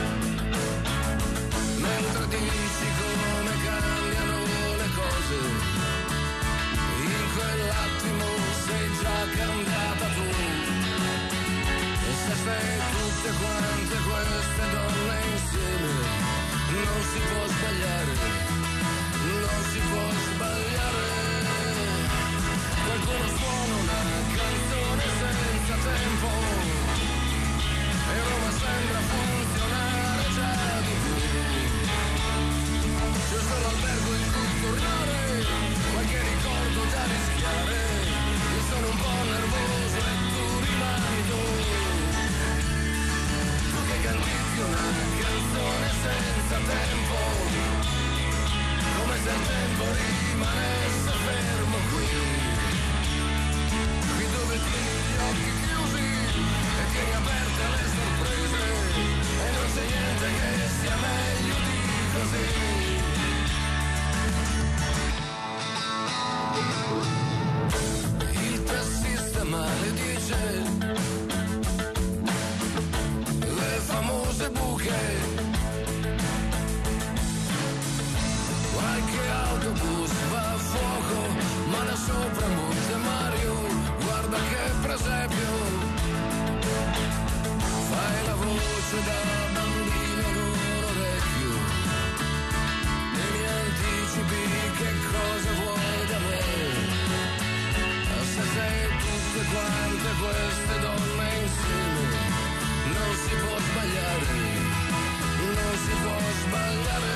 mentre dici come cambiano le cose, in quell'attimo sei già cambiata tu, e se fai tutte quante quelle sopra Monte Mario, guarda che presepio, fai la voce da bambino con orecchio, e mi anticipi che cosa vuoi da me, se sei tutte quante queste donne insieme, non si può sbagliare, non si può sbagliare.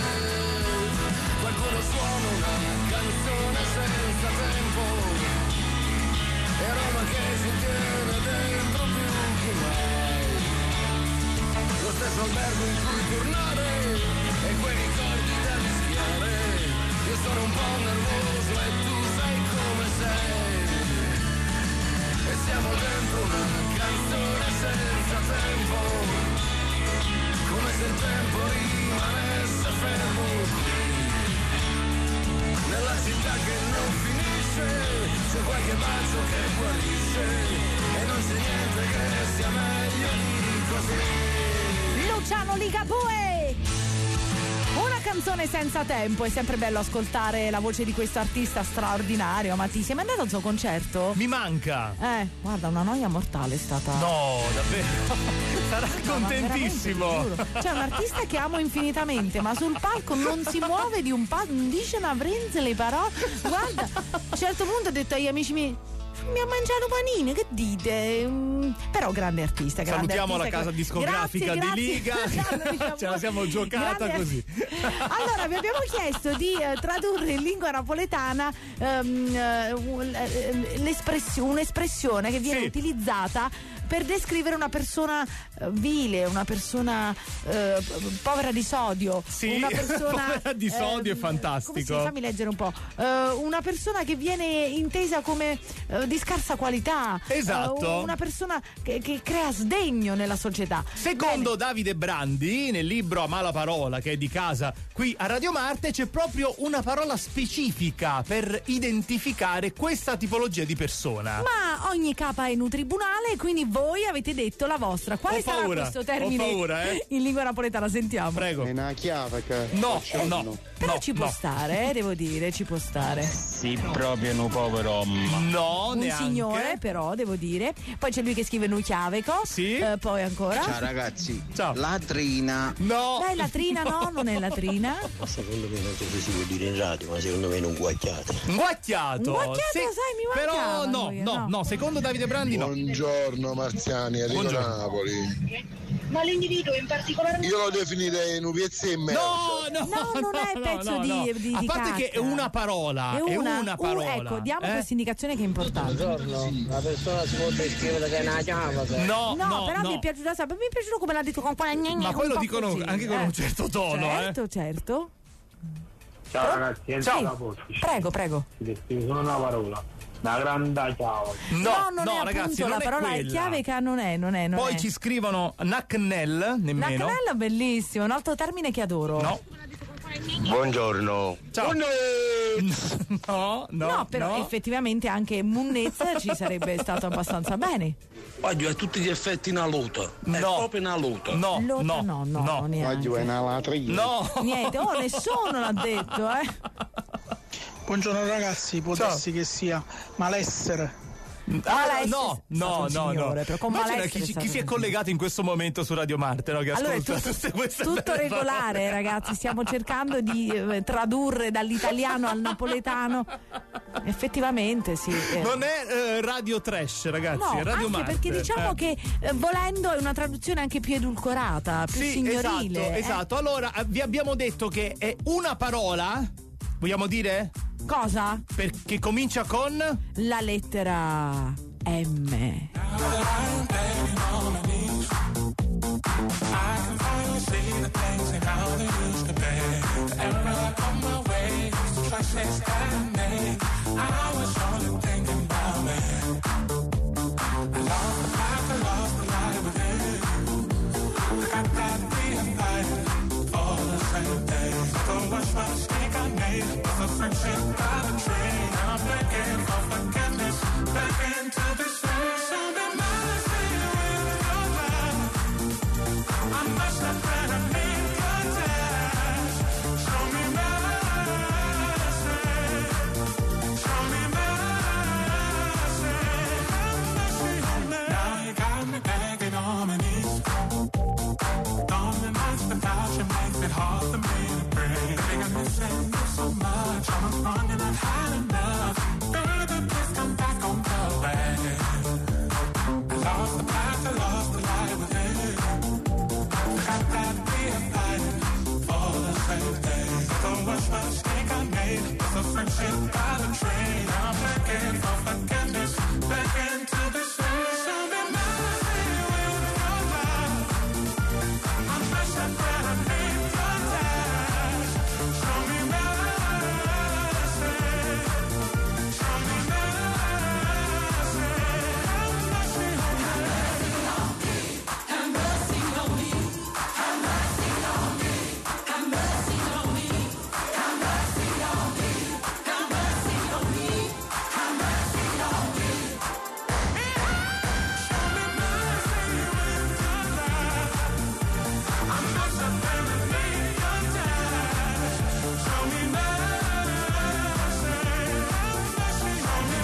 Qualcuno suona una canzone senza tempo, e Roma che si tiene dentro più che mai, lo stesso albergo in cui tornare e quei ricordi da rischiare. Io sono un po' nervoso e tu sai come sei, e siamo dentro una canzone senza tempo, come se il tempo rimanesse fermo qui, nella città che non finisce, c'è qualche bacio che guarisce, e non c'è niente che sia meglio di così. Luciano Ligabue! Una canzone senza tempo, è sempre bello ascoltare la voce di questo artista straordinario. Ma ti sei mai andato al suo concerto? Mi manca. Eh, guarda, una noia mortale è stata. No, davvero. Sarà No, contentissimo. C'è un artista che amo infinitamente, ma sul palco non si muove di un passo, non dice una brenza le parole. Guarda, a un certo punto ho detto agli amici miei: mi ha mangiato panini, che dite? Mm, però grande artista, grande Salutiamo artista, la casa che... discografica grazie, di Liga. grazie. Diciamo, Ce la siamo giocata grande... così. Allora, vi abbiamo chiesto di eh, tradurre in lingua napoletana ehm, eh, l'espressione, un'espressione che viene Sì. utilizzata per descrivere una persona eh, vile, una persona eh, povera di sodio, Sì, una persona povera di sodio è fantastico. Come si, fammi leggere un po'. Eh, una persona che viene intesa come eh, di scarsa qualità. Esatto. Eh, una persona che, che crea sdegno nella società. Secondo Davide Brandi, nel libro A Mala Parola, che è di casa qui a Radio Marte, c'è proprio una parola specifica per identificare questa tipologia di persona. Ma ogni capa è in un tribunale, quindi voi avete detto la vostra. Quale Ho sarà paura, questo termine ho paura, eh? in lingua napoletana? Sentiamo. Prego. È una chiave che No, no. Però no, ci può no. stare, eh, devo dire, ci può stare. Sì, proprio un povero. No, Un neanche. signore, però, devo dire. Poi c'è lui che scrive Nuchiaveco. Sì. Eh, poi ancora. Ciao ragazzi, Ciao. latrina. No. Beh, latrina no, non è latrina. Ma secondo me non so se si può dire in radio, ma secondo me non guacchiate. Guacchiato. Un guacchiato, Se- sai, mi Però mancava no, lui, no, no. no, secondo Davide Brandi no. Buongiorno Marziani, arrivo da Buongiorno. Napoli. Ma l'individuo in particolare Io lo definirei un piezzo e mezzo. No, no, No, non è no, pezzo no, di- no. di- A di parte che è cacca. una parola, È una, è una un- parola. ecco, diamo eh? questa indicazione che è importante. Buongiorno, la persona si può descrivere che è una chiave. No, No, no, però no. mi è piaciuta sempre, mi è piaciuto come l'ha detto con quella gne gne, Ma un poi lo po' dicono così, anche con eh. un certo tono, Certo, certo. Ciao Però- ragazzi, Sì. entra la voce. Prego, prego. Ti descrivo solo una parola. Una grande ciao. No, non no, è ragazzi, appunto non la è parola è quella. chiave che non è, non è, non Poi è. ci scrivono Nacnel, nemmeno. Nacnello è bellissimo, un altro termine che adoro. No. Buongiorno. Ciao. No, no. No, però no. effettivamente anche Munnezza ci sarebbe stato abbastanza bene. Voglio a tutti gli effetti una luta. È No. proprio una luta. No, Lota no, no, no, no. neanche. Oggi è una latrina. No. Niente, oh, nessuno l'ha detto, eh. Buongiorno ragazzi, può Ciao. darsi che sia malessere. Ah, Malessere, no, è stato no, un no, signore, no. però con Immagina malessere chi, è chi stato si è un collegato in questo momento su Radio Marte, no? Che Allora è ascolta tutto, tutte queste tutto belle regolare, parole. ragazzi. Stiamo cercando di eh, tradurre dall'italiano al napoletano. Effettivamente, sì. eh. Non è eh, radio trash, ragazzi, No, è radio anche Marte. perché diciamo Eh. che eh, volendo è una traduzione anche più edulcorata, più Sì, signorile. esatto, eh. esatto. Allora, eh, vi abbiamo detto che è una parola. Vogliamo dire? Cosa? Perché comincia con La lettera M. Show me I made with a friendship by the train. I'm back and forth like endless, back into this race. Show me mercy with your love. I'm fresh and glad I made your dash. Show me mercy. Show me mercy. Have mercy on me. Have mercy on me. Have mercy on me. Have mercy on me. Have mercy on me. Have mercy on me. Have mercy on me. Show me mercy with your love. I'm not so bad at me, your dash. Show me mercy. Have mercy on me.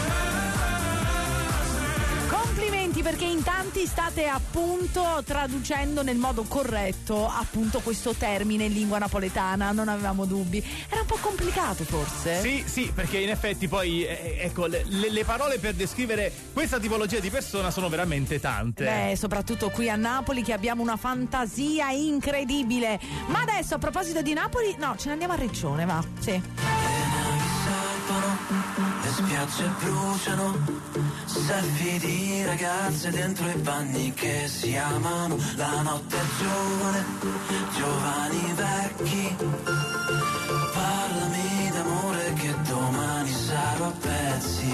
Complimenti, perché in tanti state appunto traducendo nel modo corretto appunto questo termine in lingua napoletana, non avevamo dubbi. Era un po' complicato forse? Sì, sì, perché in effetti poi eh, ecco le, le parole per descrivere questa tipologia di persona sono veramente tante. Beh, soprattutto qui a Napoli che abbiamo una fantasia incredibile. Ma adesso a proposito di Napoli, no, ce ne andiamo a Riccione, va. Sì. Le spiagge bruciano, selfie di ragazze dentro i bagni che si amano. La notte è giovane, giovani vecchi. Parlami d'amore che domani sarò a pezzi.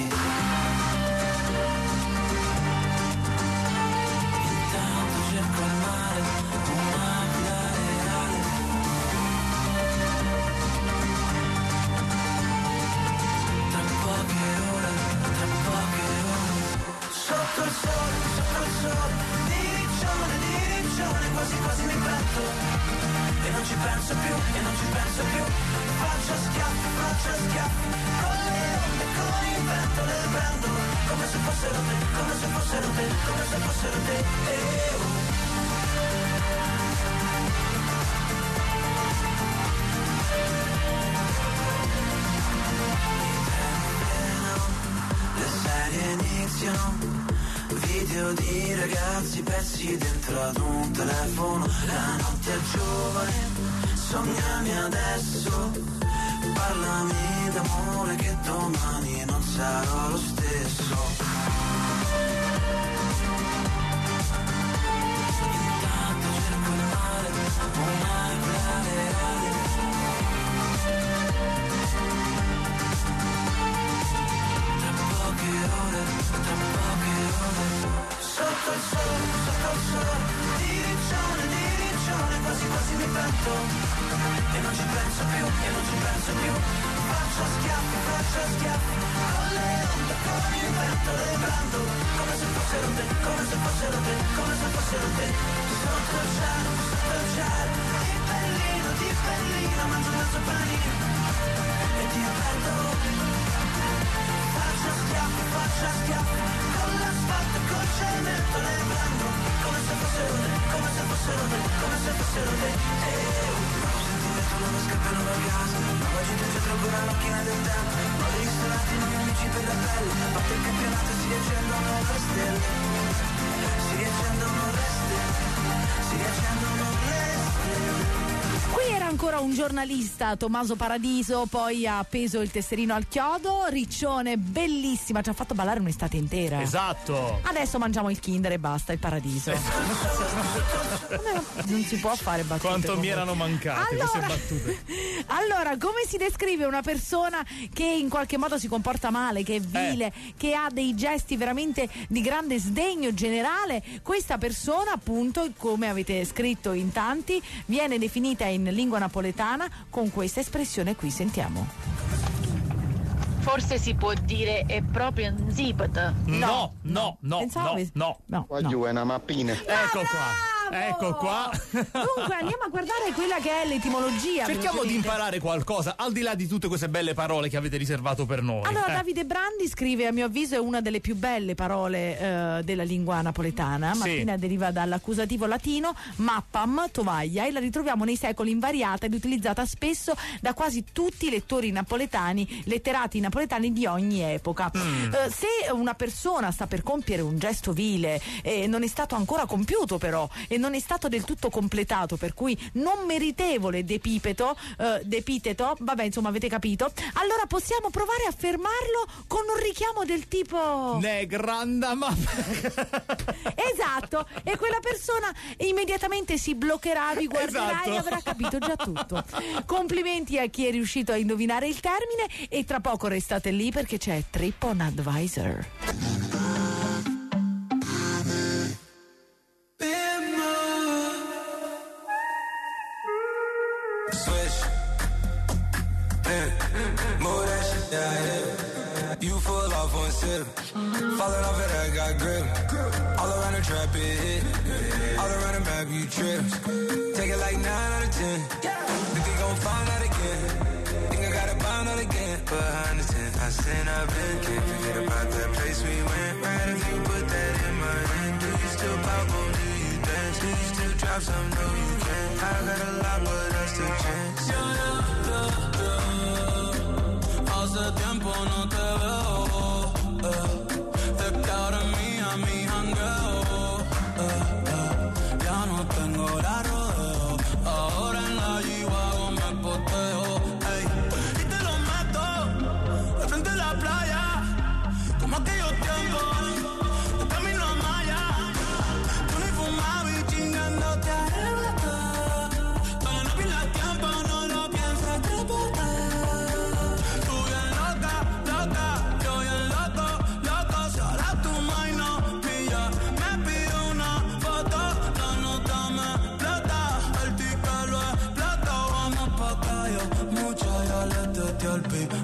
Intanto cerco il mare, una vita reale. Tra poche ore, tra poche ore. Sotto il sole, sotto il sole, di riccione, di riccione, quasi quasi mi petto. E non ci penso più, e non ci penso più. Faccio schiaffi, faccio schiaffi. Con le onde, con il vento le prendo. Come se fossero te, come se fossero te, come se fossero te. Eh, oh. Le serie iniziano. Video di ragazzi pezzi dentro ad un telefono. La notte è giovane, sognami adesso. Parlami d'amore che domani non sarò lo stesso. Intanto cerco il mare, una reale. Tra poche ore, tra poche ore. Sotto il sole, sotto il sole, di riccione, di riccione, quasi quasi mi pento. E non ci penso più, e non ci penso più. Faccio schiaffi, faccio schiaffi. Con le onde, con il vento le prendo. Come se fossero te, come se fossero te, come se fossero te. Sotto il cielo, sotto il cielo. Di Berlino, di Berlino, mangio mezzo panino. E ti perdo. Faccio schiaffi, faccio schiaffi. Con l'asfalto e col cemento le prendo. Come se fossero te, come se fossero te, come se fossero te. Eh, non scappano da casa, nuova gente c'è troppo la macchina del tempo. Nuovi ristoranti, nuovi amici per la pelle. Fatto il campionato si riaccendono le stelle. Si riaccendono le stelle. Si riaccendono le stelle. Qui era ancora un giornalista, Tommaso Paradiso, poi ha appeso il tesserino al chiodo. Riccione, bellissima, ci ha fatto ballare un'estate intera. Esatto. Adesso mangiamo il Kinder e basta, il Paradiso. Non si può fare battute. Quanto comunque. mi erano mancate Allora- queste battute. Allora, come si descrive una persona che in qualche modo si comporta male, che è vile, Eh. che ha dei gesti veramente di grande sdegno generale? Questa persona, appunto, come avete scritto in tanti, viene definita in lingua napoletana con questa espressione qui, sentiamo. Forse si può dire è proprio un zipot. No, no, no, Pensavo- no, no. Qua giù è una mappina. Ecco qua. Ecco qua. Dunque andiamo a guardare quella che è l'etimologia. Cerchiamo di velocemente. imparare qualcosa al di là di tutte queste belle parole che avete riservato per noi. Allora, Eh. Davide Brandi scrive: a mio avviso è una delle più belle parole eh, della lingua napoletana. Sì. Mappina deriva dall'accusativo latino mappam, tovaglia, e la ritroviamo nei secoli invariata ed utilizzata spesso da quasi tutti i lettori napoletani, letterati napoletani di ogni epoca. Mm. Eh, se una persona sta per compiere un gesto vile e non è stato ancora compiuto però e non è stato del tutto completato, per cui non meritevole d'epiteto, eh, d'epiteto, vabbè, insomma, avete capito, allora possiamo provare a fermarlo con un richiamo del tipo ne granda ma esatto, e quella persona immediatamente si bloccherà, vi guarderà esatto. e avrà capito già tutto. Complimenti a chi è riuscito a indovinare il termine, e tra poco restate lì perché c'è Trip on Advisor. Switch. Eh, move that shit, yeah, yeah. You full off one sip. Falling off it, I got grip. All around the trap, it hit. All around the map, you trip. Take it like nine out of ten. Think they gon' find out again. Think I gotta find out again. Behind the tent, I sin, I've been. Can't forget about that place we went. Right if you put that in my hand. Do you still pop on? Do you dance? Do you still drop some? No, you can't. I got a lot, but I still chance. Yeah, yeah, yeah, yeah. Hace tiempo no te veo. Eh. Te cara mía, mi jangueo. Eh, eh. Ya no tengo la rodeo. Ahora en la G-Wagon me poteo. Ey. Y te lo meto al frente de la playa. Como aquellos tiempos. De camino a Maya. Tú ni fumaba y chingándote arrebaté. Para no pierdas tiempo, no lo pienses, trépate. Tú bien loca, loca. Yo bien loco, loco. Si ahora tu mind no pilla, me pide una foto. La nota me explota. El ticket lo explota. Vamos pa' calle, mucha ya le tete al pico.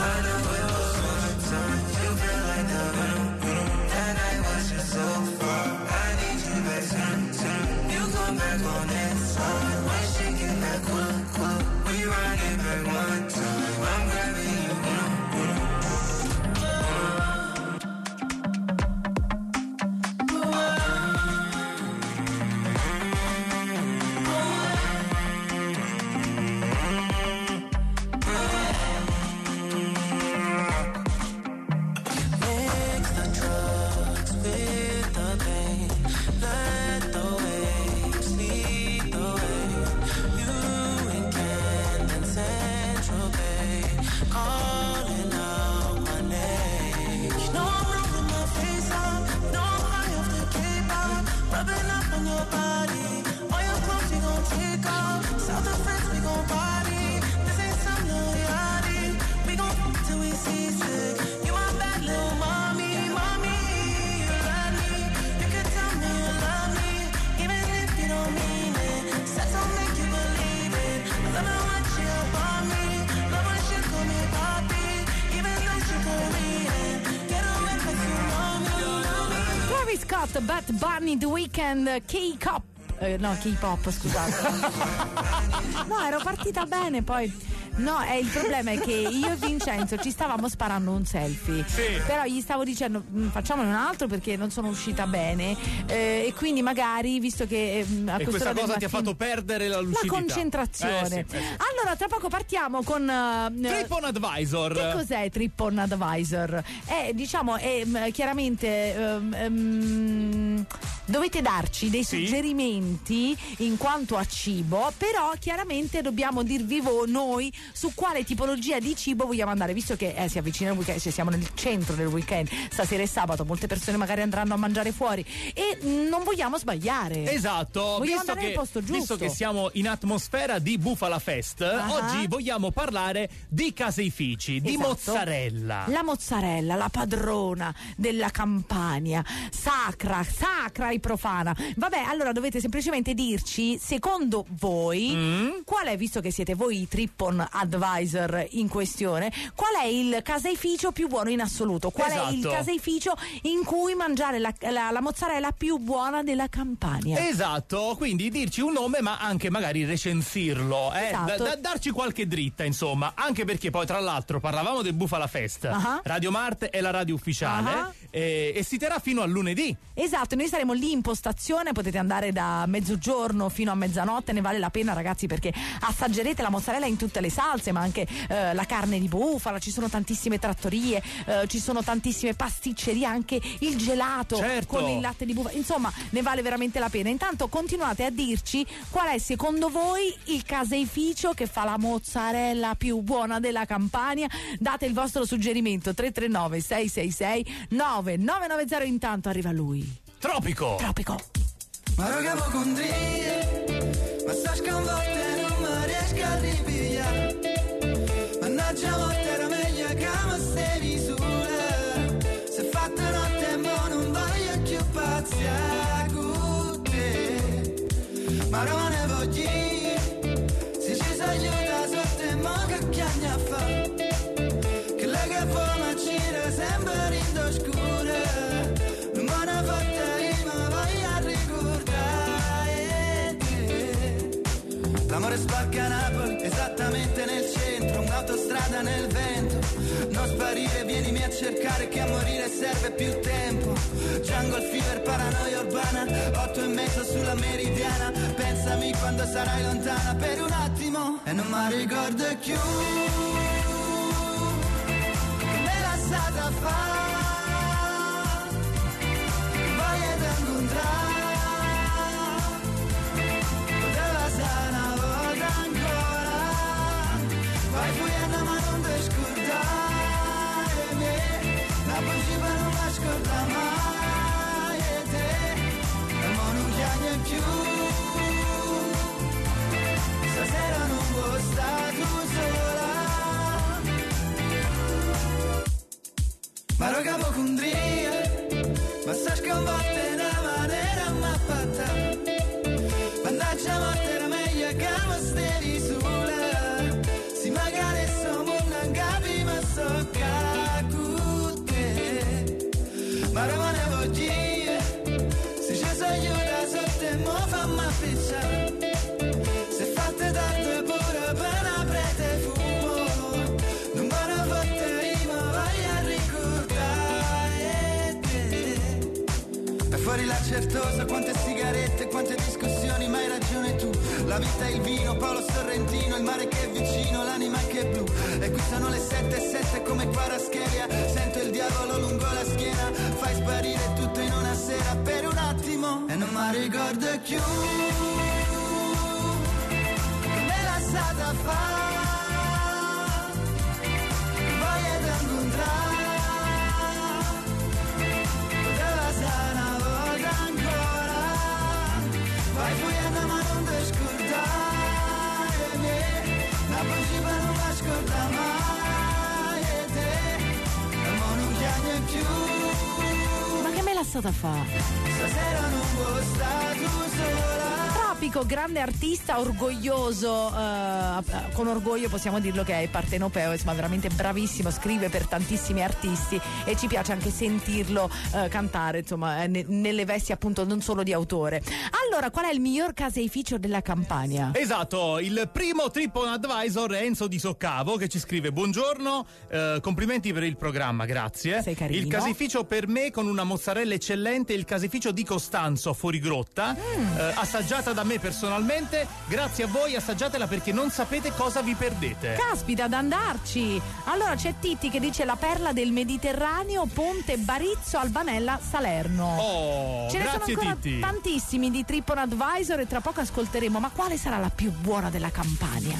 Scott, Bad Bunny, The Weeknd, K-Pop. Eh, no, K-pop, scusate. No, ero partita bene, poi. No, è il problema è che io e Vincenzo ci stavamo sparando un selfie. Sì. Però gli stavo dicendo facciamone un altro perché non sono uscita bene. Eh, e quindi magari, visto che eh, a e questa cosa mattino, ti ha fatto perdere la lucidità. La concentrazione. Eh, sì, eh, sì. Allora, tra poco partiamo con uh, Trip on Advisor. Che cos'è Trip on Advisor? È, diciamo, è um, chiaramente um, um, dovete darci dei sì. suggerimenti in quanto a cibo, però chiaramente dobbiamo dirvi voi, noi, su quale tipologia di cibo vogliamo andare, visto che eh, si avvicina il weekend, cioè siamo nel centro del weekend, stasera è sabato, molte persone magari andranno a mangiare fuori e non vogliamo sbagliare. Esatto, vogliamo visto andare che, nel posto giusto. Visto che siamo in atmosfera di Bufala Fest, uh-huh. oggi vogliamo parlare di caseifici, di esatto. mozzarella. La mozzarella, la padrona della Campania, sacra, sacra e profana. Vabbè, allora dovete semplicemente dirci, secondo voi, mm. qual è, visto che siete voi i Trip on Advisor in questione, qual è il caseificio più buono in assoluto? Qual esatto. è il caseificio in cui mangiare la, la, la mozzarella più buona della Campania? Esatto, quindi dirci un nome ma anche magari recensirlo, eh? Esatto. da, da, darci qualche dritta, insomma, anche perché poi tra l'altro parlavamo del Bufala Fest, uh-huh. Radio Marte è la radio ufficiale, uh-huh. e, e si terrà fino a lunedì. Esatto, noi saremo lì in postazione, potete andare da mezzogiorno fino a mezzanotte, ne vale la pena ragazzi, perché assaggerete la mozzarella in tutte le salse, ma anche eh, la carne di bufala, ci sono tantissime trattorie, eh, ci sono tantissime pasticcerie, anche il gelato certo. con il latte di bufala, insomma ne vale veramente la pena. Intanto continuate a dirci qual è secondo voi il caseificio che fa la mozzarella più buona della Campania. Date il vostro suggerimento tre tre nove sei sei sei nove nove nove zero. Intanto arriva lui, Tropico Tropico. Ma raga mo condrie, ma sta sconvolta non mi riesco a ripigliare. Mannaggia morte era meglio che mi stavi sola. Se fatta notte e mo non voglio più pazzia con te. Ma non ne voglio, se ci si aiuta sotto e mo che chiagna fa. Che lei che fa ma gira sempre in d'oscura. Non me ne fatta io ma voglio ricordare te. L'amore spacca a Napoli, esattamente nel centro, un'autostrada nel vento. Non sparire, vienimi a cercare che a morire serve più tempo. Jungle fever, paranoia urbana, otto e mezzo sulla meridiana. Pensami quando sarai lontana per un attimo e non mi ricordo più. Che me la stata fa. Voglio da incontrare. Poteva stare una volta ancora. Poi fui a ma non ti scordare me. La principa non mi scorda mai e te. E mo non chiami più. Stasera non vuoi stare tu sola. Ma roga po' condria, ma sta sconvolta in una maniera mappata. Mannaggia morte era meglio che mi stavi sola. Si magari siamo non capi ma so con te. Ma non ne voglio, se ci si aiuta sotto e mo fammi appicciare. Se fate tardi pure per una prete fumo. Non me ne fotte io ma voglio ricordare te. E fuori la certosa, quante sigarette, quante discussioni, ma hai ragione tu. La vita è il vino, Paolo Sorrentino, il mare che è vicino, l'anima che è blu. E qui sono le sette e sette come Paraschelia. Sento il diavolo lungo la schiena. Fai sparire tutto in una sera per un attimo e non mi ricordo più. Me la stata fa. Voglio da incontrare. Poteva stare una volta ancora. Poi fui a ma non ti scordare me. La principa non mi scorda mai e te. E mo non chiami più. Ma che me l'ha stata fa? Stasera non vuoi stare tu sola. Tropico, grande artista, orgoglioso, eh, con orgoglio possiamo dirlo che è partenopeo, insomma veramente bravissimo, scrive per tantissimi artisti e ci piace anche sentirlo eh, cantare, insomma eh, ne, nelle vesti appunto non solo di autore. Allora, qual è il miglior caseificio della Campania? Esatto, il primo TripAdvisor è Enzo di Soccavo che ci scrive: buongiorno, eh, complimenti per il programma, grazie. Sei carino. Il caseificio per me con una mozzarella eccellente, il caseificio di Costanzo fuori grotta, mm. eh, assaggiata da me personalmente, grazie a voi, assaggiatela perché non sapete cosa vi perdete. Caspita, ad andarci. Allora c'è Titti che dice la perla del Mediterraneo, Ponte Barizzo, Albanella, Salerno. Oh, ce ne grazie sono ancora Titti. Tantissimi di TripAdvisor e tra poco ascolteremo, ma quale sarà la più buona della Campania?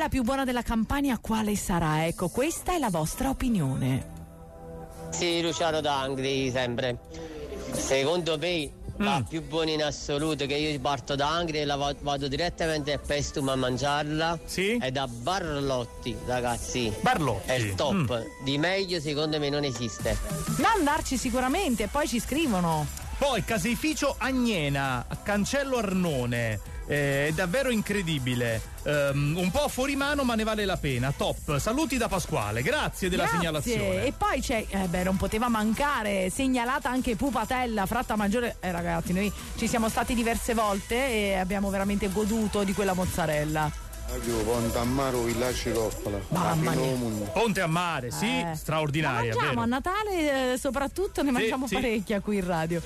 mozzarella più buona della Campania quale sarà? Ecco, questa è la vostra opinione. Sì, Luciano D'Angri sempre. Secondo me la più buona in assoluto, che io parto da Angri e la va- vado direttamente a Pestum a mangiarla, sì? È da Barlotti, ragazzi. Barlotti è il top. Mm. Di meglio secondo me non esiste. Ma andarci sicuramente, poi ci scrivono. Poi caseificio Agnena a Cancello Arnone, eh, è davvero incredibile, um, un po' fuori mano ma ne vale la pena, top. Saluti da Pasquale, grazie della Grazie. segnalazione. E poi c'è, eh beh, non poteva mancare, segnalata anche Pupatella, Fratta Maggiore. Eh ragazzi, noi ci siamo stati diverse volte e abbiamo veramente goduto di quella mozzarella. Ponte a Mare, Villaggio Coppola. Mamma mia. Ponte a Mare, sì, Eh. straordinaria. Ma mangiamo vero? a Natale eh, soprattutto, ne Sì, mangiamo sì. parecchia qui in radio.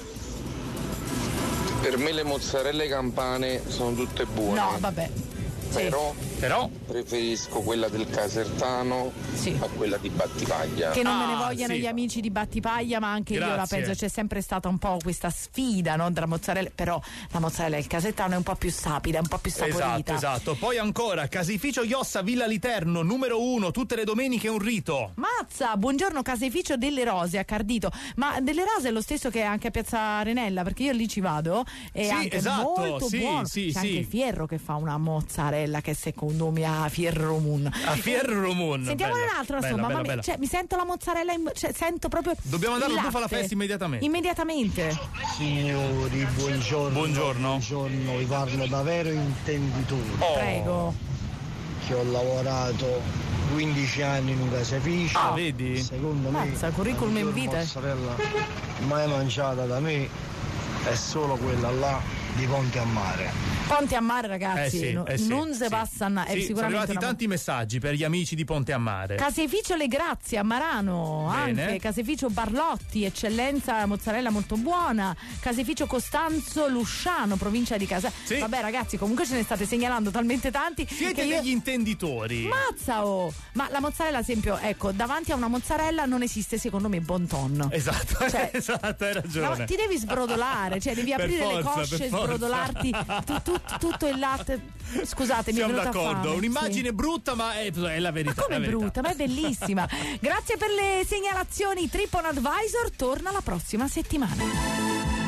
Per me le mozzarelle campane sono tutte buone. No, vabbè. Però, però preferisco quella del Casertano a quella di Battipaglia. Che non me Ah, ne vogliano gli amici di Battipaglia, ma anche io la Grazie. penso. C'è sempre stata un po' questa sfida, no? Tra mozzarella, però la mozzarella del Casertano è un po' più sapida, è un po' più saporita. Esatto, esatto. Poi ancora caseificio Iossa Villa Literno numero uno, tutte le domeniche un rito. Mazza, buongiorno, caseificio delle Rose a Cardito. Ma delle Rose è lo stesso che è anche a Piazza Arenella, perché io lì ci vado. È Sì, anche esatto, molto sì, buono. sì, C'è sì. anche Fierro che fa una mozzarella che secondo me ha Fierro Moon. A Fierro Moon. Sentiamo bella, un altro, bella, insomma, bella, mamma mia, bella. cioè, mi sento la mozzarella, in- cioè, sento proprio. Dobbiamo andare il al Bufala latte. Fest immediatamente. Immediatamente. Signori, buongiorno. Buongiorno. Buongiorno, vi parlo da vero intenditore. Oh. Prego. Che ho lavorato quindici anni in un caseificio. Ah, vedi? Secondo me Mazza, curriculum la in miglior vita. mozzarella mai mangiata da me è solo quella là di Ponte a Mare. Ponte a Mare, ragazzi, Eh sì, no- eh sì, non se sì. passano. È Sì, sono sicuramente arrivati una... tanti messaggi per gli amici di Ponte a Mare. Caseificio Le Grazie a Marano, Bene. anche Caseificio Barlotti, eccellenza mozzarella molto buona. Caseificio Costanzo Lusciano, provincia di Casa. Vabbè ragazzi, comunque ce ne state segnalando talmente tanti. Siete che io... degli intenditori. Mazza oh! Ma la mozzarella, ad esempio, ecco, davanti a una mozzarella non esiste secondo me bon ton. Esatto, Cioè, esatto, hai ragione. No, ti devi sbrodolare, cioè devi Per aprire le forza, cosce, per forza. sbrodolarti tu- tu- tutto il latte. Scusate, mi è Siamo venuta d'accordo, fame. un'immagine Sì. brutta ma è, è la verità. Ma come la verità. brutta, ma è bellissima. Grazie per le segnalazioni. Tripon Advisor torna la prossima settimana.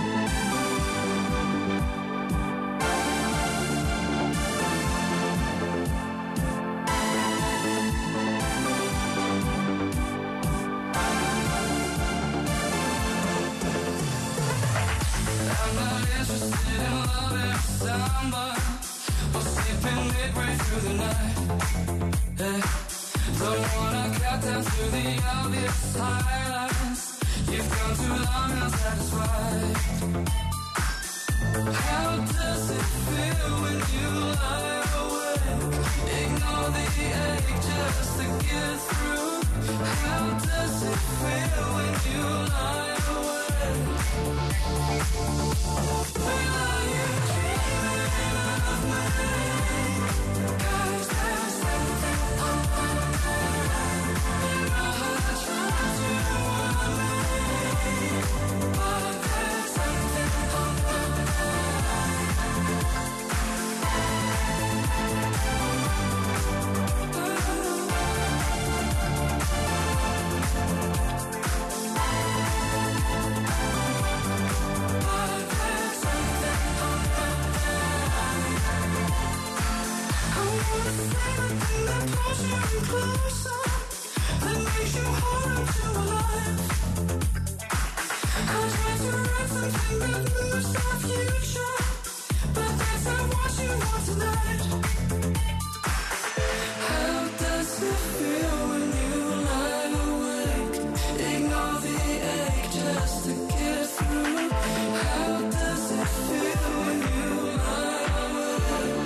I'm not interested in loving somebody or sleeping midway through the night. Hey, don't wanna cut down to the obvious highlights. You've gone too long unsatisfied. How does it feel when you lie awake? Ignore the ache just to get through. How does it feel when you lie awake? When are you dreaming of me? 'Cause there's something on my mind. You know how I try to warn me, but there's something on my How does it feel when you lie awake? Ignore the ache just to get through. How does it feel when you lie awake?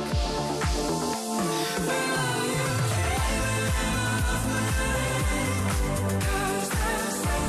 When are you dreaming of me? 'Cause there's something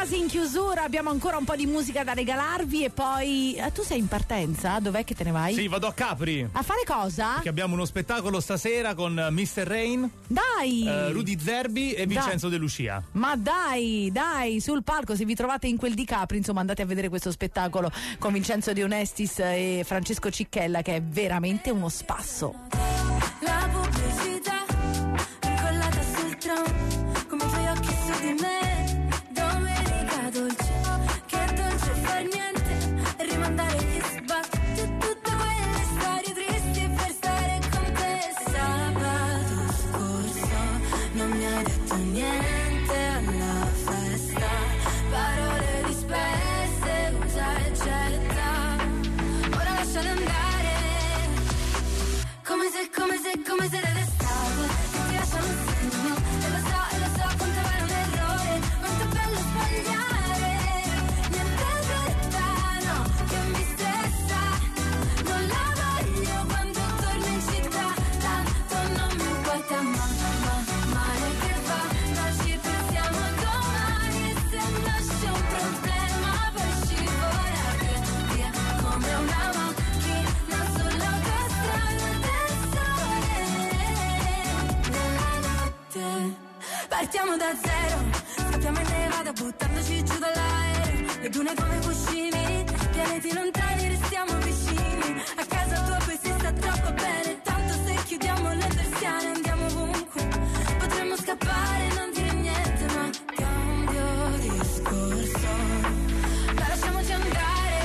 quasi in chiusura, abbiamo ancora un po' di musica da regalarvi e poi eh, tu sei in partenza? Dov'è che te ne vai? Sì, vado a Capri. A fare cosa? Perché abbiamo uno spettacolo stasera con mister Rain, Dai! eh, Rudy Zerbi e Vincenzo Dai. De Lucia. Ma dai, dai, sul palco, se vi trovate in quel di Capri, insomma, andate a vedere questo spettacolo con Vincenzo De Onestis e Francesco Cicchella, che è veramente uno spasso. La pubblicità incollata sul tram, come i tuoi occhi su di me. Domenica dolce, che dolce far niente e rimandare gli sbatti. Tutte quelle storie tristi per stare con te. Sabato scorso non mi hai detto niente alla festa, parole disperse, usa e getta. Ora lasciale andare, come se, come se, come se le estate che ti lasciano un segno. E lo so, e lo so, quanto vale un errore, quanto è bello sbagliare. Niente verità, no, che mi stressa. Non la voglio quando torno in città, tanto non mi importa, ma, ma, male che va. Noi ci pensiamo domani e se nasce un problema poi scivola via, via come una macchina sull'autostrada del sole. Nella notte partiamo da zero, scappiamo in nevada buttandoci giù dall'aereo. Le dune come cuscini, pianeti lontani restiamo vicini. A casa tua poi si sta troppo bene, tanto se chiudiamo le persiane andiamo ovunque. Potremmo scappare, non dire niente, ma cambio discorso. La lasciamoci andare,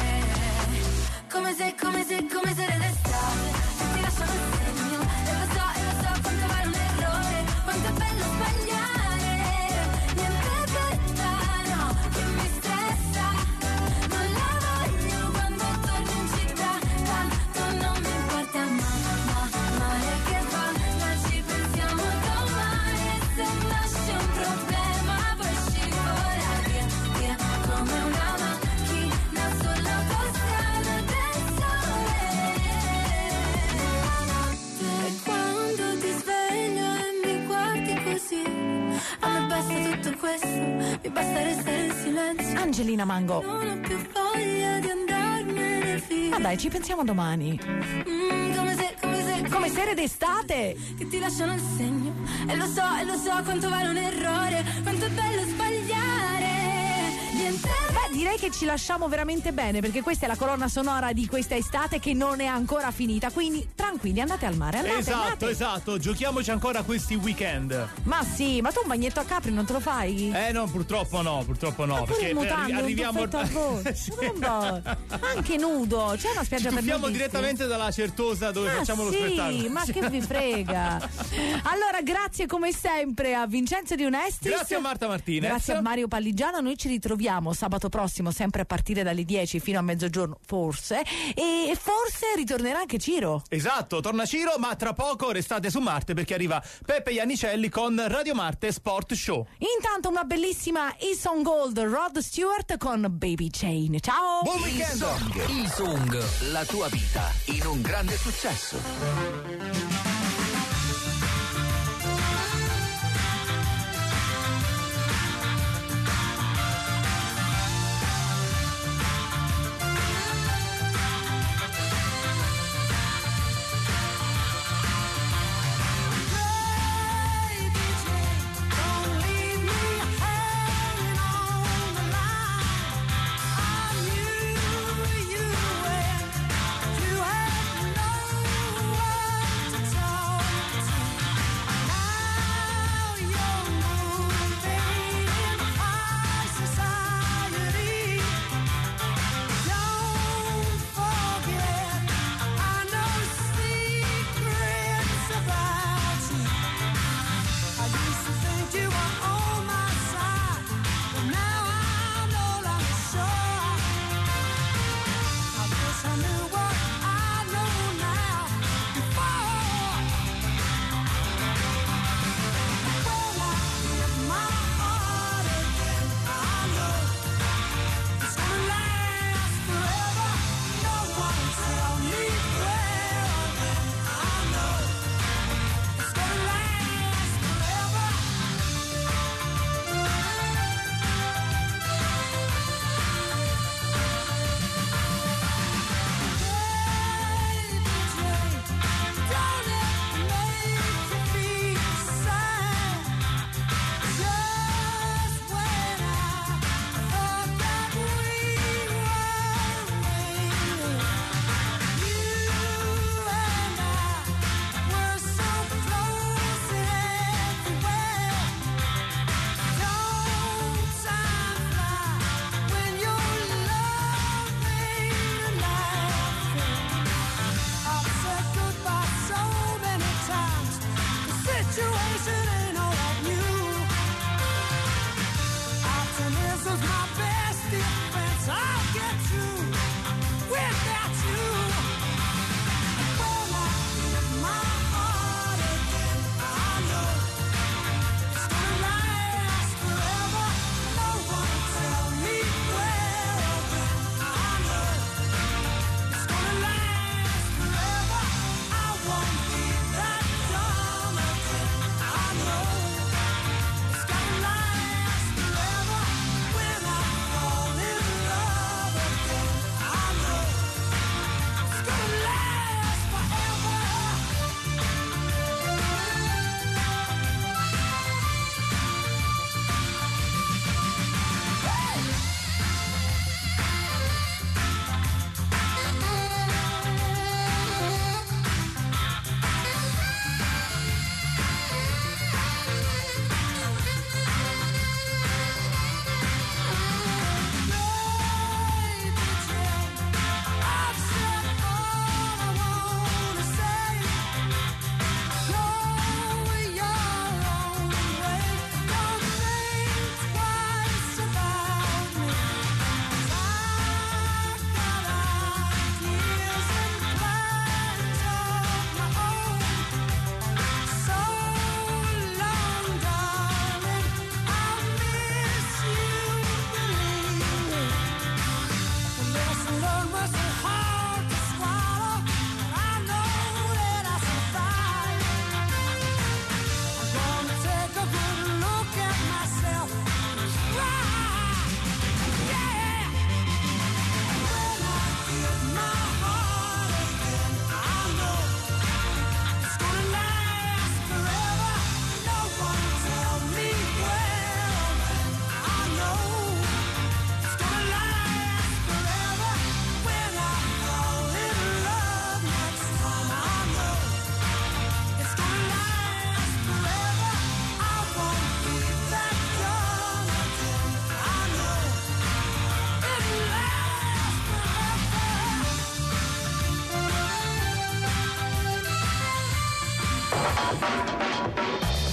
come se, come se, come se le d'estate che ti lasciano il segno. E lo so, e lo so, quanto vale un errore, quanto è bello sbagliare. Niente verità, no, che mi stressa. Non la voglio quando torno in città, tanto non mi importa, ma, ma, male che va. Noi ci pensiamo domani e se nasce un problema poi scivola via, via come una macchina sull'autostrada del sole. E quando ti sveglio e mi guardi così, a me basta tutto questo, mi basta restare in silenzio. Angelina Mango. Non ho più voglia di andarmene via. Ma dai, ci pensiamo domani. Mm, come se, come se, Come sere d'estate. che ti lasciano il segno. E lo so, e lo so quanto vale un errore, quanto è bello sbagliare. Niente. Beh, direi che ci lasciamo veramente bene, perché questa è la colonna sonora di questa estate che non è ancora finita. Quindi tranquilli, andate al mare, andate, Esatto, andate. esatto, giochiamoci ancora questi weekend. Ma sì, ma tu un bagnetto a Capri non te lo fai? Eh no, purtroppo no, purtroppo no. Ma pure perché in mutande, arri- arriviamo un tuffetto a voi. Sì. Non va. Anche nudo, c'è una spiaggia Ci per tuffiamo nudisti? direttamente dalla Certosa dove Ma facciamo sì, lo spettacolo. ma che vi frega. Allora, grazie come sempre a Vincenzo Di Onestis. Grazie a Marta Martinez. Grazie a Mario Palligiano. Noi ci ritroviamo sabato prossimo, sempre a partire dalle dieci fino a mezzogiorno, forse. E forse ritornerà anche Ciro. Esatto, torna Ciro, ma tra poco restate su Marte perché arriva Peppe Iannicelli con Radio Marte Sport Show. Intanto una bellissima E-Song Gold, Rod Stewart con Baby Chain. Ciao! Buon weekend! E-Song, E-Song, la tua vita in un grande successo. You had no Bye.